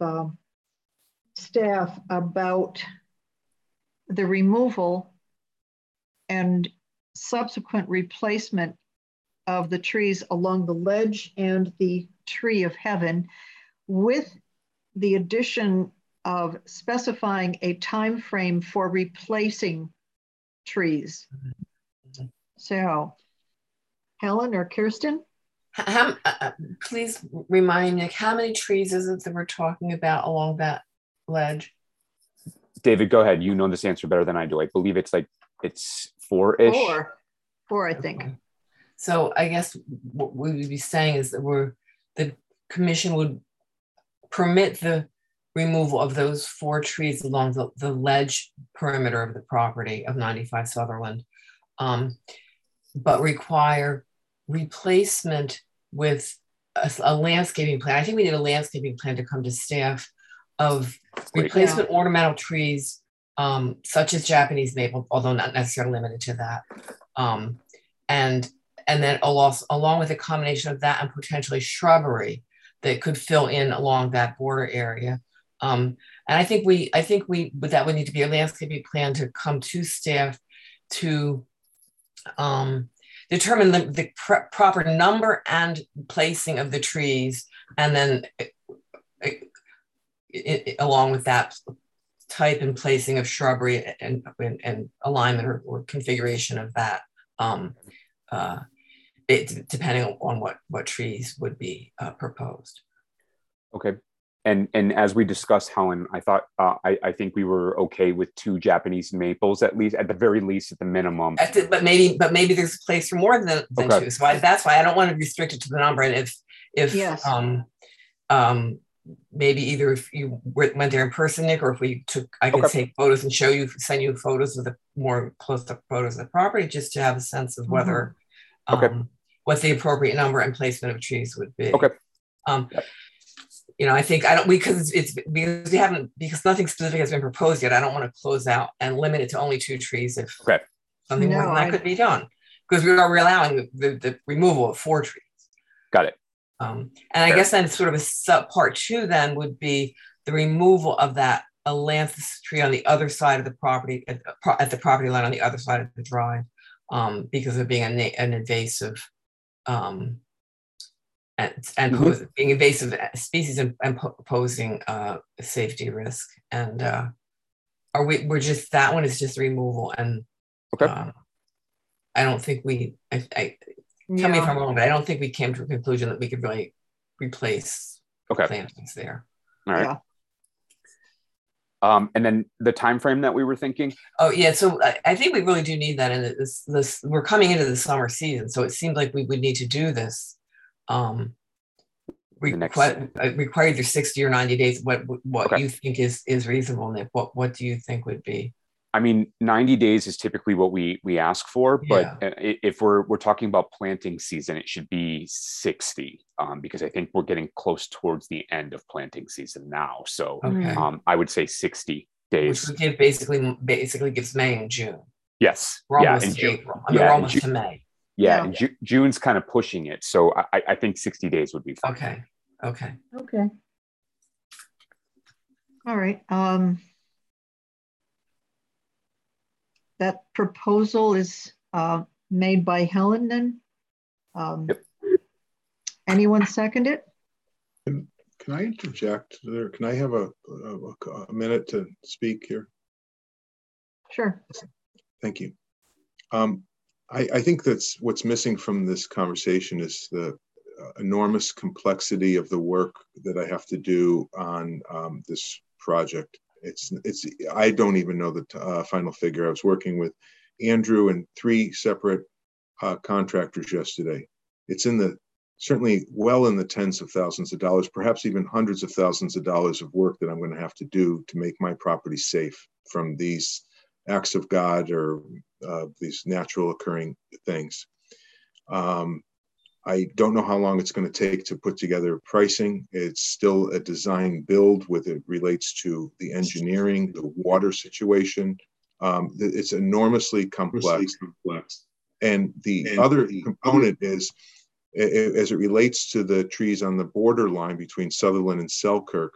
staff about the removal and subsequent replacement of the trees along the ledge and the tree of heaven, with the addition of specifying a time frame for replacing trees. So, Helen or Kirsten? Please remind me, how many trees is it that we're talking about along that ledge? David, go ahead. You know this answer better than I do. I believe it's four-ish. Four, I think. Okay. So I guess what we would be saying is that the commission would permit the removal of those 4 trees along the ledge perimeter of the property of 95 Sutherland, but require replacement with a landscaping plan. I think we need a landscaping plan to come to staff of replacement ornamental trees, such as Japanese maple, although not necessarily limited to that. And then along with a combination of that and potentially shrubbery that could fill in along that border area. And I think that would need to be a landscaping plan to come to staff to determine the proper number and placing of the trees, and then along with that, type and placing of shrubbery and alignment or configuration of that, depending on what trees would be proposed. Okay. And as we discussed, Helen, I thought I think we were okay with 2 Japanese maples, at the very least, at the minimum. But maybe there's a place for more than okay. 2. So that's why I don't want to restrict it to the number. And if yes. Maybe either if you went there in person, Nick, or if I could take photos and send you photos of the more close-up photos of the property, just to have a sense of whether what the appropriate number and placement of trees would be. Okay. I think because nothing specific has been proposed yet. I don't want to close out and limit it to only 2 trees if something more than that could be done, because we are allowing the removal of 4 trees. Got it. And I guess then sort of a sub part 2 then would be the removal of that ailanthus tree on the other side of the property, at the property line on the other side of the drive, because of being an invasive being invasive species and posing a safety risk. And we're just, that one is just removal. And I don't think tell me if I'm wrong, but I don't think we came to a conclusion that we could really replace plantings there. All right. And then the time frame that we were thinking. Oh yeah, so I think we really do need that. And this we're coming into the summer season, so it seemed like we would need to do this. Require either 60 or 90 days. What you think is reasonable, Nick? What do you think would be? I mean, 90 days is typically what we ask for, but if we're talking about planting season, it should be 60, because I think we're getting close towards the end of planting season now. So I would say 60 days. Which would give basically gives May and June. Yes. We're almost to April. We're almost to May. Yeah, and June's kind of pushing it. So I think 60 days would be fine. Okay. All right. That proposal is made by Helen then? Yep. Anyone second it? Can I interject there? Can I have a minute to speak here? Sure. Thank you. I think that's what's missing from this conversation is the enormous complexity of the work that I have to do on this project. I don't even know the final figure. I was working with Andrew and 3 separate contractors yesterday. It's certainly well in the tens of thousands of dollars, perhaps even hundreds of thousands of dollars of work that I'm going to have to do to make my property safe from these acts of God or these natural occurring things. I don't know how long it's going to take to put together pricing. It's still a design build with it relates to the engineering, the water situation. It's enormously complex. And the other component is, as it relates to the trees on the borderline between Sutherland and Selkirk,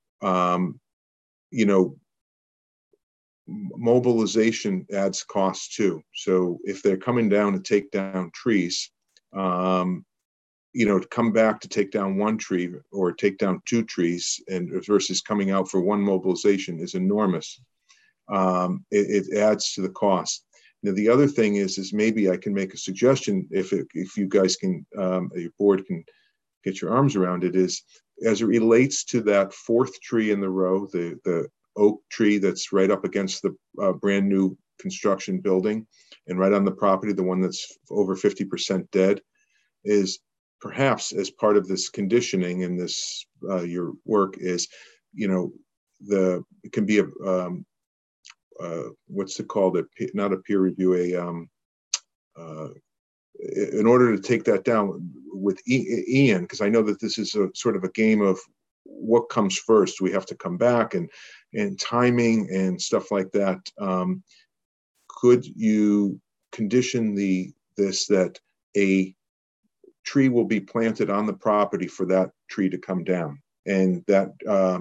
mobilization adds cost too. So if they're coming down to take down trees, to come back to take down 1 tree or take down 2 trees and versus coming out for 1 mobilization is enormous. It adds to the cost. Now, the other thing is maybe I can make a suggestion if you guys can, your board can get your arms around it, is as it relates to that 4th tree in the row, the oak tree that's right up against the brand new construction building and right on the property, the one that's over 50% dead, is perhaps as part of this conditioning in this your work is, it can be a what's it called? Not a peer review, in order to take that down with Ian, because I know that this is a sort of a game of what comes first. We have to come back and timing and stuff like that. Could you condition this that a tree will be planted on the property for that tree to come down, and that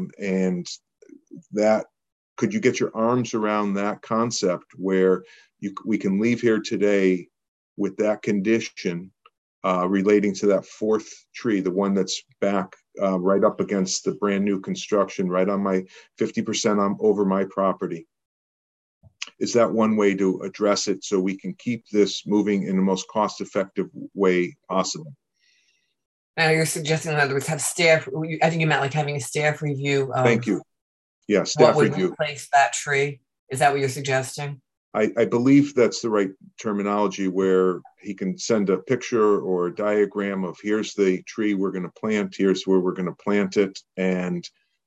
could you get your arms around that concept where we can leave here today with that condition relating to that 4th tree, the one that's back right up against the brand new construction, right on my 50% over my property? Is that one way to address it so we can keep this moving in the most cost-effective way possible? Now you're suggesting, in other words, have staff. I think you meant like having a staff review. Thank you. Yeah, staff review. What would replace that tree? Is that what you're suggesting? I believe that's the right terminology, where he can send a picture or a diagram of here's the tree we're going to plant, here's where we're going to plant it, and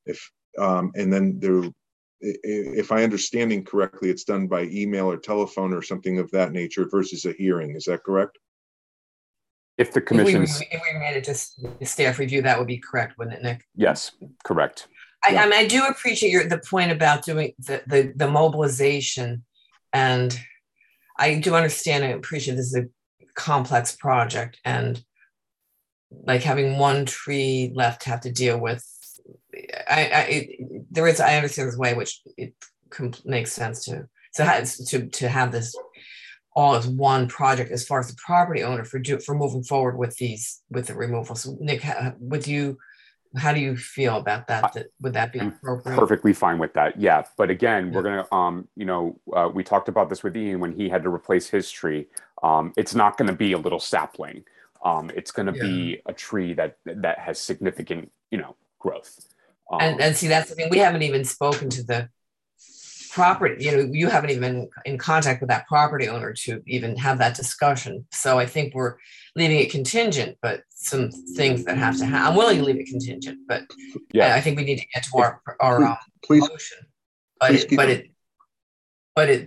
if I understanding correctly, it's done by email or telephone or something of that nature versus a hearing. Is that correct? If the commission's... If we made it just staff review, that would be correct, wouldn't it, Nick? Yes, correct. I mean, I do appreciate the point about doing the mobilization, and I do understand and appreciate this is a complex project, and like having one tree left to have to deal with. I understand this way, which it makes sense to have this all as one project as far as the property owner for moving forward with the removal. So Nick, how do you feel about that? Would that be appropriate? Perfectly fine with that. Yeah. But again, we're going to, we talked about this with Ian when he had to replace his tree. It's not going to be a little sapling. It's going to be a tree that has significant, growth. And see, that's the thing. We haven't even spoken to the property. You haven't even been in contact with that property owner to even have that discussion. So I think we're leaving it contingent, but some things that have to happen. I'm willing to leave it contingent, but I think we need to get to our motion. But it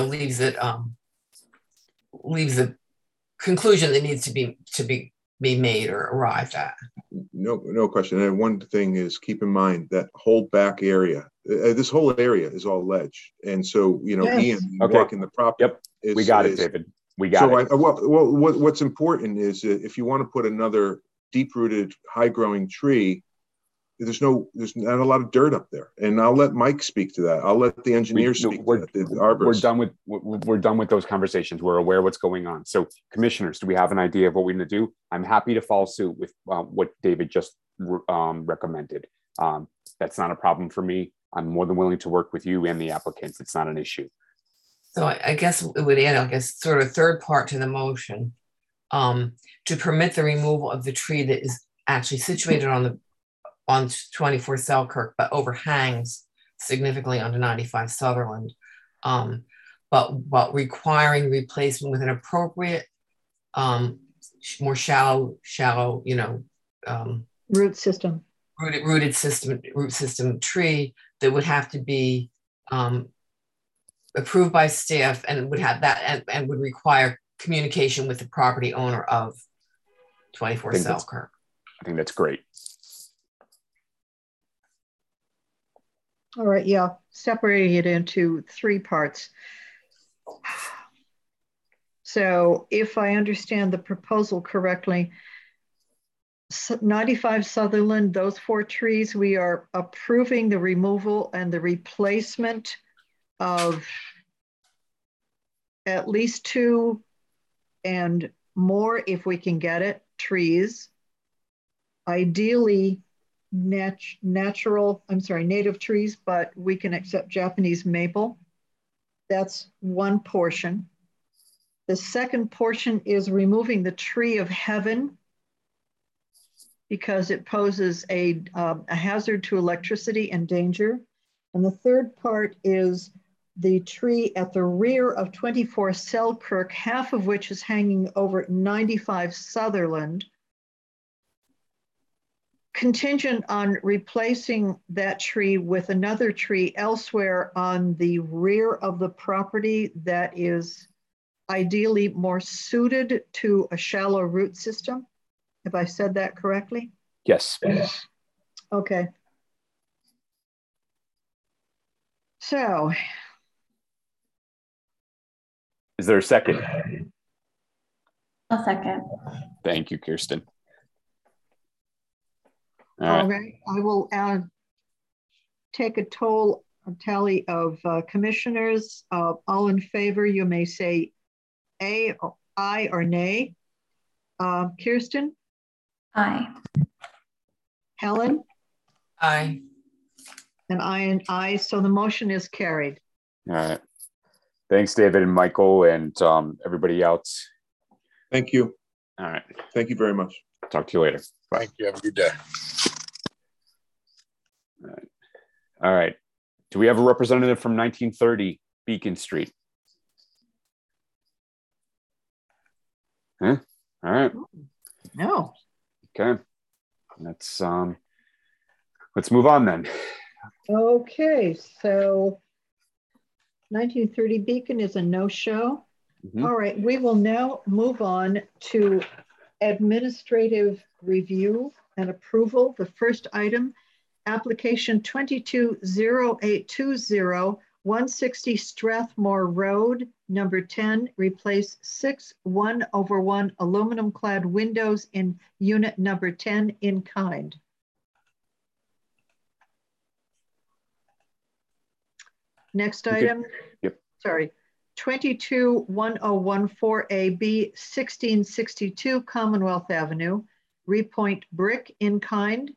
leaves a conclusion that needs to be made or arrived at. No question. And one thing is, keep in mind that whole back area, this whole area is all ledge. And so, Ian, walking the property. Yep. We got it, David. We got it. What's important is if you want to put another deep-rooted, high-growing tree, there's not a lot of dirt up there. And I'll let Mike speak to that. I'll let the engineers speak to that, the arborist. We're done with those conversations. We're aware of what's going on. So commissioners, do we have an idea of what we're going to do? I'm happy to follow suit with what David just recommended. That's not a problem for me. I'm more than willing to work with you and the applicants. It's not an issue. So I guess it would add, sort of third part to the motion, to permit the removal of the tree that is actually situated on 24 Selkirk, but overhangs significantly onto 95 Sutherland, but requiring replacement with an appropriate, more shallow, root system tree that would have to be approved by staff and would have that and would require communication with the property owner of 24 Selkirk. I think that's great. All right, separating it into three parts. So if I understand the proposal correctly, 95 Sutherland, those 4 trees, we are approving the removal and the replacement of at least 2 and more, if we can get it, trees. Ideally, native trees, but we can accept Japanese maple. That's one portion. The second portion is removing the tree of heaven because it poses a hazard to electricity and danger. And the third part is the tree at the rear of 24 Selkirk, half of which is hanging over 95 Sutherland, contingent on replacing that tree with another tree elsewhere on the rear of the property that is ideally more suited to a shallow root system. Have I said that correctly? Yes. Okay. So. Is there a second? A second. Thank you, Kirsten. All right. I will take a tally of commissioners. All in favor, you may say aye or nay. Kirsten? Aye. Helen? Aye. And I and aye. So the motion is carried. All right. Thanks, David and Michael and everybody else. Thank you. All right. Thank you very much. Talk to you later. Thank you. Have a good day. All right. Do we have a representative from 1930 Beacon Street? Huh? All right. No. Okay. Let's move on then. Okay. So 1930 Beacon is a no-show. Mm-hmm. All right. We will now move on to administrative review and approval. The first item, application 220820, 160 Strathmore Road, number 10, replace 6 1/1 aluminum clad windows in unit number 10 in kind. Next item, sorry, 221014AB, 1662 Commonwealth Avenue, repoint brick in kind.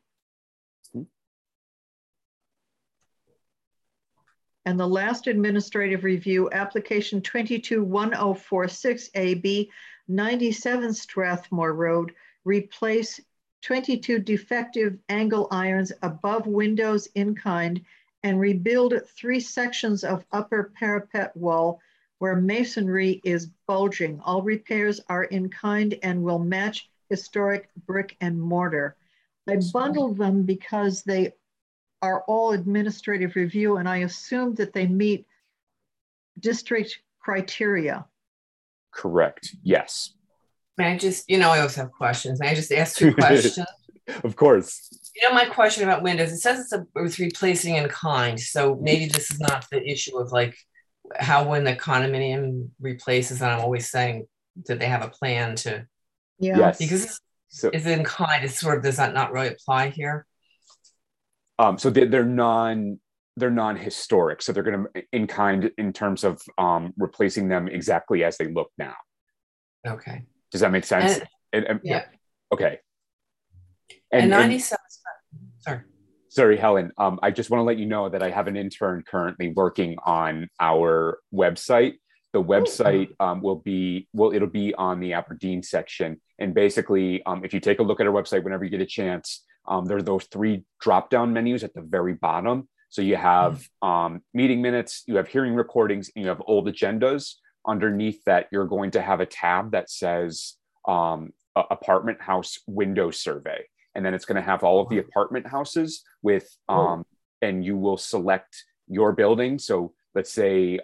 And the last administrative review, application 221046AB, 97 Strathmore Road, replace 22 defective angle irons above windows in kind and rebuild 3 sections of upper parapet wall where masonry is bulging. All repairs are in kind and will match historic brick and mortar. I bundled them because they are all administrative review, and I assume that they meet district criteria. Correct, yes. May I just, I always have questions. May I just ask 2 questions? Of course. My question about windows, it says it's replacing in kind. So maybe this is not the issue of like how when the condominium replaces, and I'm always saying that they have a plan to. Yeah. Yes. Because it's in kind, it's sort of, does that not really apply here? So they're non-historic. So they're going to in kind in terms of replacing them exactly as they look now. Okay. Does that make sense? Yeah. Okay. And 97. Sorry, Helen. I just want to let you know that I have an intern currently working on our website. The website it'll be on the Aberdeen section. And basically, if you take a look at our website whenever you get a chance, there are those 3 drop-down menus at the very bottom. So you have meeting minutes, you have hearing recordings, and you have old agendas. Underneath that, you're going to have a tab that says apartment house window survey. And then it's going to have all of the apartment houses with, and you will select your building. So let's say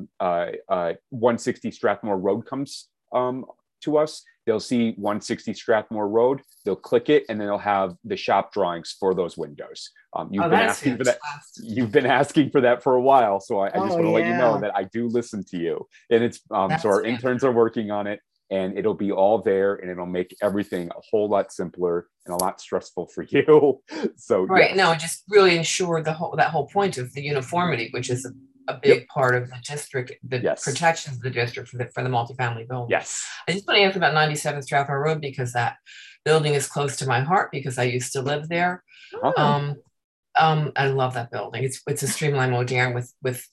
160 Strathmore Road comes to us. They'll see 160 Strathmore Road, they'll click it, and then they'll have the shop drawings for those windows. You've been asking for that. You've been asking for that for a while. So I just want to let you know that I do listen to you. And it's so our interns are working on it, and it'll be all there, and it'll make everything a whole lot simpler and a lot stressful for you. So right. No, just really ensure that whole point of the uniformity, which is a big part of the district, the protections of the district for the multifamily building. Yes. I just want to ask about 97 Strathmore Road because that building is close to my heart because I used to live there. I love that building. It's a streamlined modern with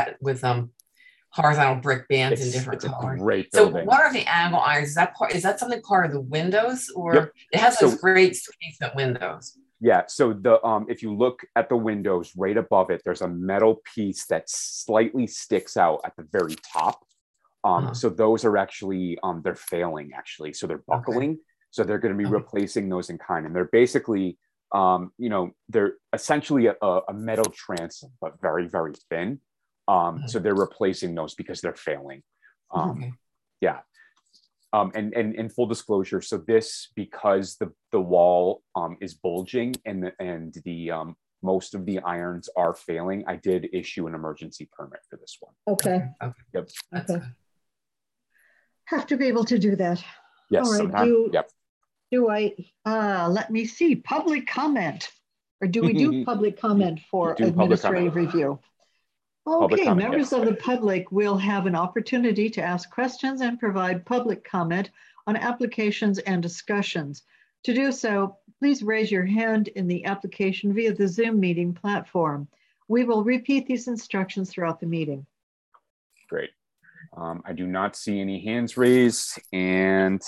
horizontal brick bands in different colors. Great building. So what are the angle irons? Is that something part of the windows, or it has those great basement windows? Yeah, so the if you look at the windows right above it, there's a metal piece that slightly sticks out at the very top. So those are actually they're failing actually, so they're buckling. Okay. So they're going to be replacing those in kind, and they're basically they're essentially a metal transom, but very, very thin. So they're replacing those because they're failing. Yeah. And in full disclosure, so this, because the wall is bulging and the most of the irons are failing, I did issue an emergency permit for this one. Okay. Yep. Okay. Have to be able to do that. Yes. All right. Do I let me see, public comment, or do we do public comment for administrative review? Okay, members of the public will have an opportunity to ask questions and provide public comment on applications and discussions. To do so, please raise your hand in the application via the Zoom meeting platform. We will repeat these instructions throughout the meeting. Great. I do not see any hands raised, and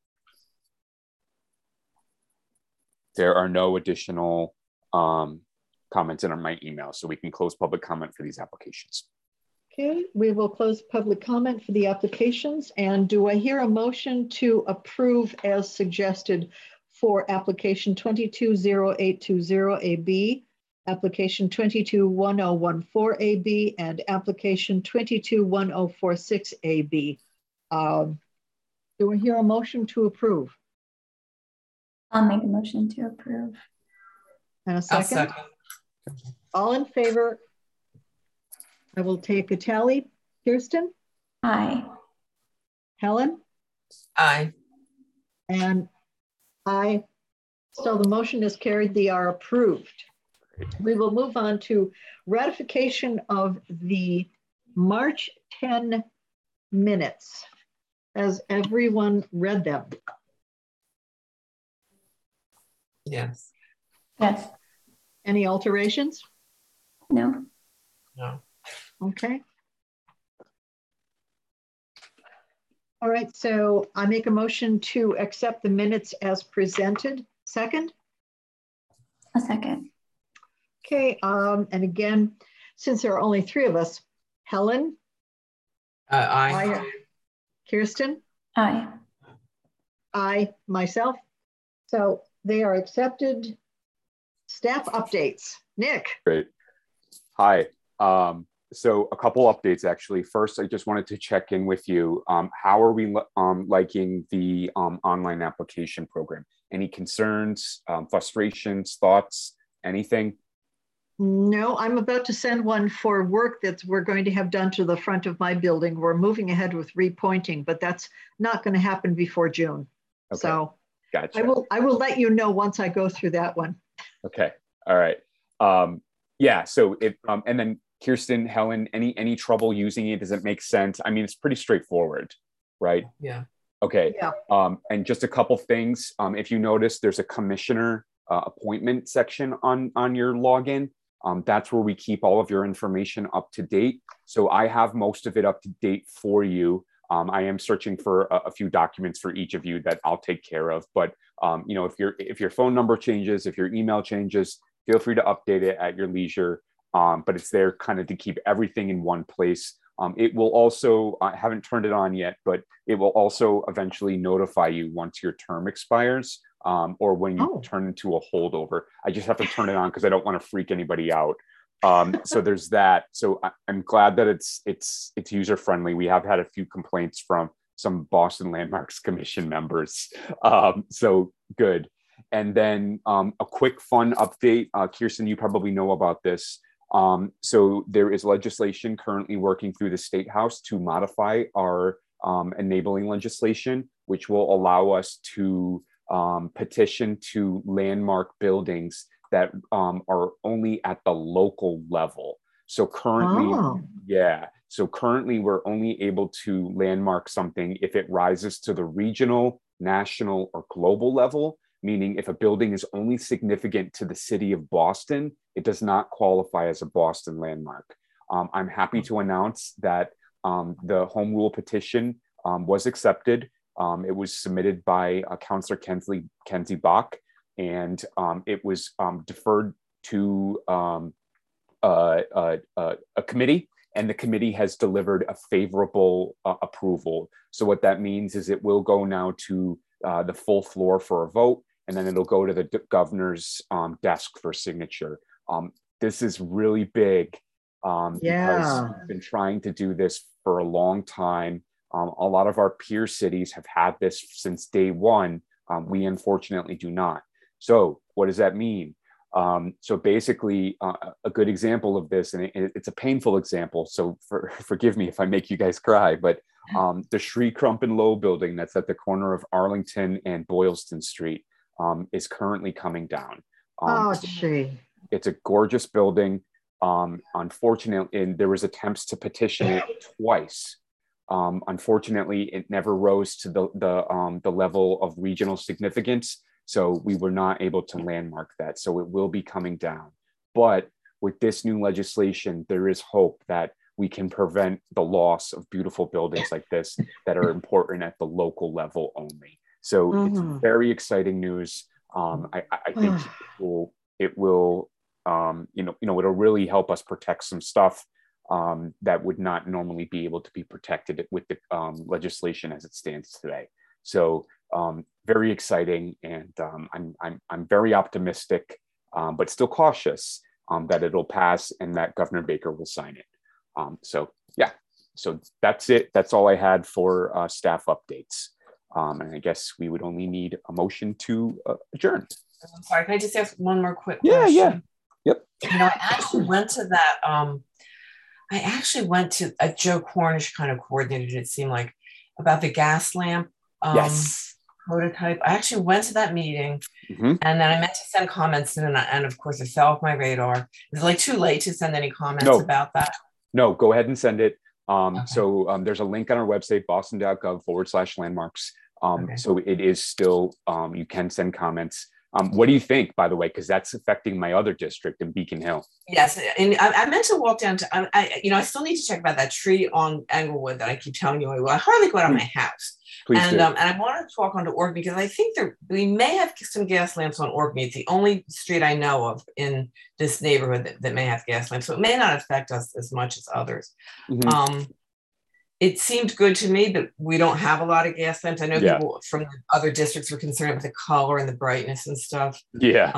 there are no additional comments in my email, so we can close public comment for these applications. Okay, we will close public comment for the applications. And do I hear a motion to approve as suggested for application 220820AB, application 221014AB, and application 221046AB? Do I hear a motion to approve? I'll make a motion to approve. And a second? All in favor? I will take a tally. Kirsten? Aye. Helen? Aye. And aye. So the motion is carried. They are approved. We will move on to ratification of the March 10 minutes. Has everyone read them? Yes. Yes. Any alterations? No. No. Okay. All right, so I make a motion to accept the minutes as presented. Second? A second. Okay, and again, since there are only three of us, Helen? Aye. Kirsten? Aye. I, myself. So they are accepted. Staff updates. Nick. Great. Hi. So a couple updates, actually. First, I just wanted to check in with you. How are we liking the online application program? Any concerns, frustrations, thoughts, anything? No, I'm about to send one for work that we're going to have done to the front of my building. We're moving ahead with repointing, but that's not going to happen before June. Okay. So gotcha. I will let you know once I go through that one. Okay. All right. Yeah. So and then Kirsten, Helen, any trouble using it? Does it make sense? I mean, it's pretty straightforward, right? Yeah. Okay. Yeah. And just a couple things. If you notice, there's a commissioner appointment section on your login. That's where we keep all of your information up to date. So I have most of it up to date for you. I am searching for a few documents for each of you that I'll take care of. But you know, if your phone number changes, if your email changes, feel free to update it at your leisure. But it's there kind of to keep everything in one place. It will also, I haven't turned it on yet, but it will also eventually notify you once your term expires or when you turn into a holdover. I just have to turn it on because I don't want to freak anybody out. So there's that. So I'm glad that it's user friendly. We have had a few complaints from some Boston Landmarks Commission members. So good. And then a quick fun update. Kirsten, you probably know about this. So there is legislation currently working through the State House to modify our enabling legislation, which will allow us to petition to landmark buildings that are only at the local level. So currently, so currently we're only able to landmark something if it rises to the regional, national, or global level. Meaning if a building is only significant to the city of Boston, it does not qualify as a Boston landmark. I'm happy to announce that the home rule petition was accepted. It was submitted by Councillor Kenzie Bach, and it was deferred to a committee, and the committee has delivered a favorable approval. So what that means is it will go now to the full floor for a vote, and then it'll go to the governor's desk for signature. This is really big because we've been trying to do this for a long time. A lot of our peer cities have had this since day one. We unfortunately do not. So what does that mean? So basically, a good example of this, and it's a painful example, so forgive me if I make you guys cry, but the Sri Crumpin Low building that's at the corner of Arlington and Boylston Street is currently coming down. It's a gorgeous building. Unfortunately, and there was attempts to petition it twice. Unfortunately, it never rose to the level of regional significance. So we were not able to landmark that. So it will be coming down. But with this new legislation, there is hope that we can prevent the loss of beautiful buildings like this that are important at the local level only. So it's very exciting news. I think it will it'll really help us protect some stuff that would not normally be able to be protected with the legislation as it stands today. So very exciting, and I'm very optimistic, but still cautious that it'll pass and that Governor Baker will sign it. So that's it. That's all I had for staff updates. And I guess we would only need a motion to adjourn. I'm sorry, can I just ask one more quick Yeah, question? yeah. Yep. I actually went to that. I actually went to a Joe Cornish kind of coordinated, it seemed like, about the gas lamp Yes. prototype. I actually went to that meeting, and then I meant to send comments in, and of course it fell off my radar. Is it like too late to send any comments about that? No, go ahead and send it. Okay. So there's a link on our website, boston.gov/landmarks. So it is still, you can send comments. What do you think, by the way, because that's affecting my other district in Beacon Hill? Yes, and I meant to walk down to, I still need to check about that tree on Englewood that I keep telling you. I hardly go out of my house. Please do. And I wanted to walk onto Orkney because I think we may have some gas lamps on Orkney. It's the only street I know of in this neighborhood that may have gas lamps, so it may not affect us as much as others. It seemed good to me, but we don't have a lot of gas lamps. I know people from other districts were concerned with the color and the brightness and stuff. Yeah.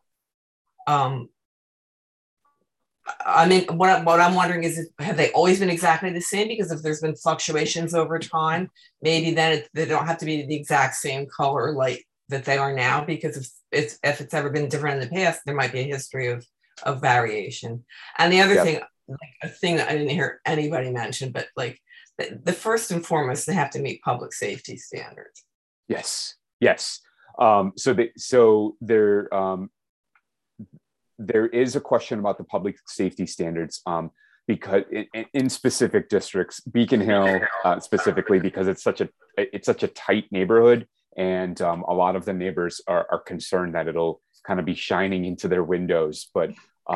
I mean, what I'm wondering is, have they always been exactly the same? Because if there's been fluctuations over time, maybe then they don't have to be the exact same color light that they are now. Because if it's ever been different in the past, there might be a history of variation. And the other thing, like a thing that I didn't hear anybody mention, but like the first and foremost, they have to meet public safety standards. Yes. There is a question about the public safety standards because in specific districts, Beacon Hill specifically, because it's such a tight neighborhood, and a lot of the neighbors are concerned that it'll kind of be shining into their windows. But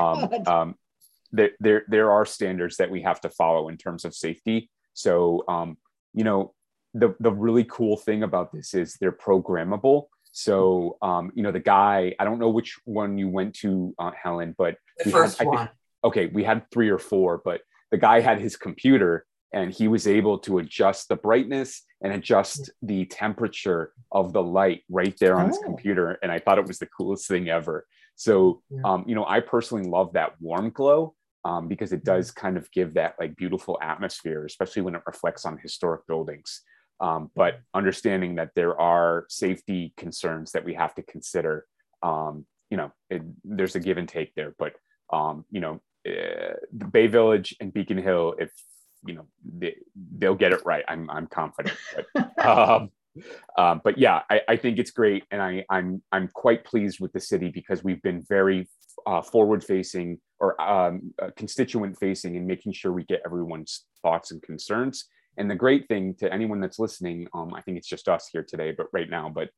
there are standards that we have to follow in terms of safety. So the really cool thing about this is they're programmable. So, the guy, I don't know which one you went to, Helen, but the first one. We had 3 or 4, but the guy had his computer and he was able to adjust the brightness and adjust the temperature of the light right there on his computer. And I thought it was the coolest thing ever. So, I personally love that warm glow because it does kind of give that like beautiful atmosphere, especially when it reflects on historic buildings. But understanding that there are safety concerns that we have to consider, there's a give and take there. But, the Bay Village and Beacon Hill, if, they'll get it right. I'm confident. But yeah, I think it's great. And I'm quite pleased with the city because we've been very forward facing or constituent facing and making sure we get everyone's thoughts and concerns. And the great thing to anyone that's listening, I think it's just us here today, but right now, but,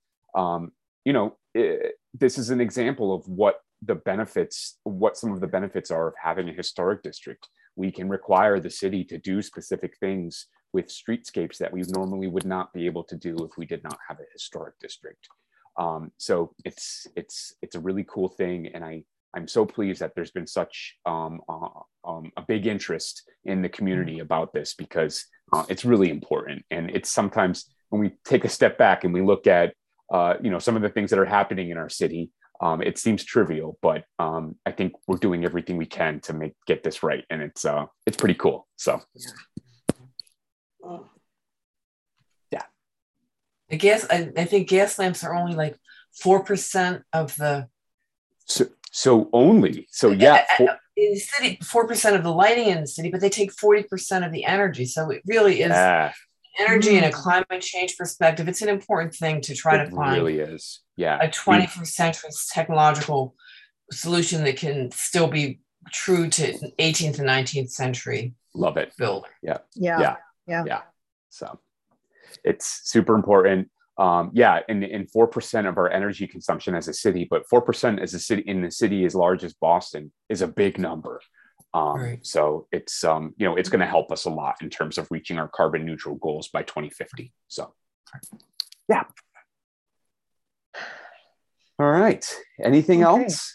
this is an example of what some of the benefits are of having a historic district. We can require the city to do specific things with streetscapes that we normally would not be able to do if we did not have a historic district. So it's a really cool thing. And I'm so pleased that there's been such a big interest in the community about this because it's really important. And it's sometimes when we take a step back and we look at, some of the things that are happening in our city, it seems trivial, but I think we're doing everything we can to get this right. And it's pretty cool. So, yeah. I think gas lamps are only like 4% of the. So yeah. In the city, 4% of the lighting in the city, but they take 40% of the energy. So it really is energy in a climate change perspective. It's an important thing to try to find. It really is. Yeah. A 21st century technological solution that can still be true to 18th and 19th century. Love it. Building. Yeah. So it's super important. And 4% of our energy consumption as a city, but 4% as a city in the city as large as Boston is a big number. Right. So it's it's going to help us a lot in terms of reaching our carbon neutral goals by 2050. So, yeah. All right. Anything else?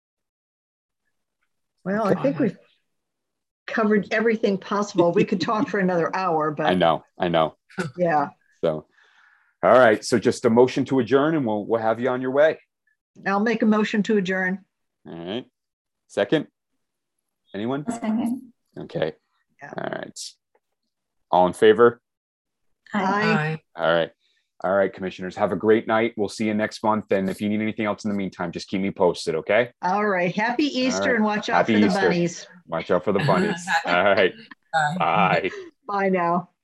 Well, I think we've covered everything possible. We could talk for another hour, but I know. Yeah. So. All right. So just a motion to adjourn and we'll have you on your way. I'll make a motion to adjourn. All right. Second? Anyone? Second. Okay. Yeah. All right. All in favor? Aye. All right. All right, commissioners, have a great night. We'll see you next month. And if you need anything else in the meantime, just keep me posted, okay? All right. Happy Easter, and watch out Happy for the Easter. bunnies. Watch out for the bunnies. All right. Bye. Bye now.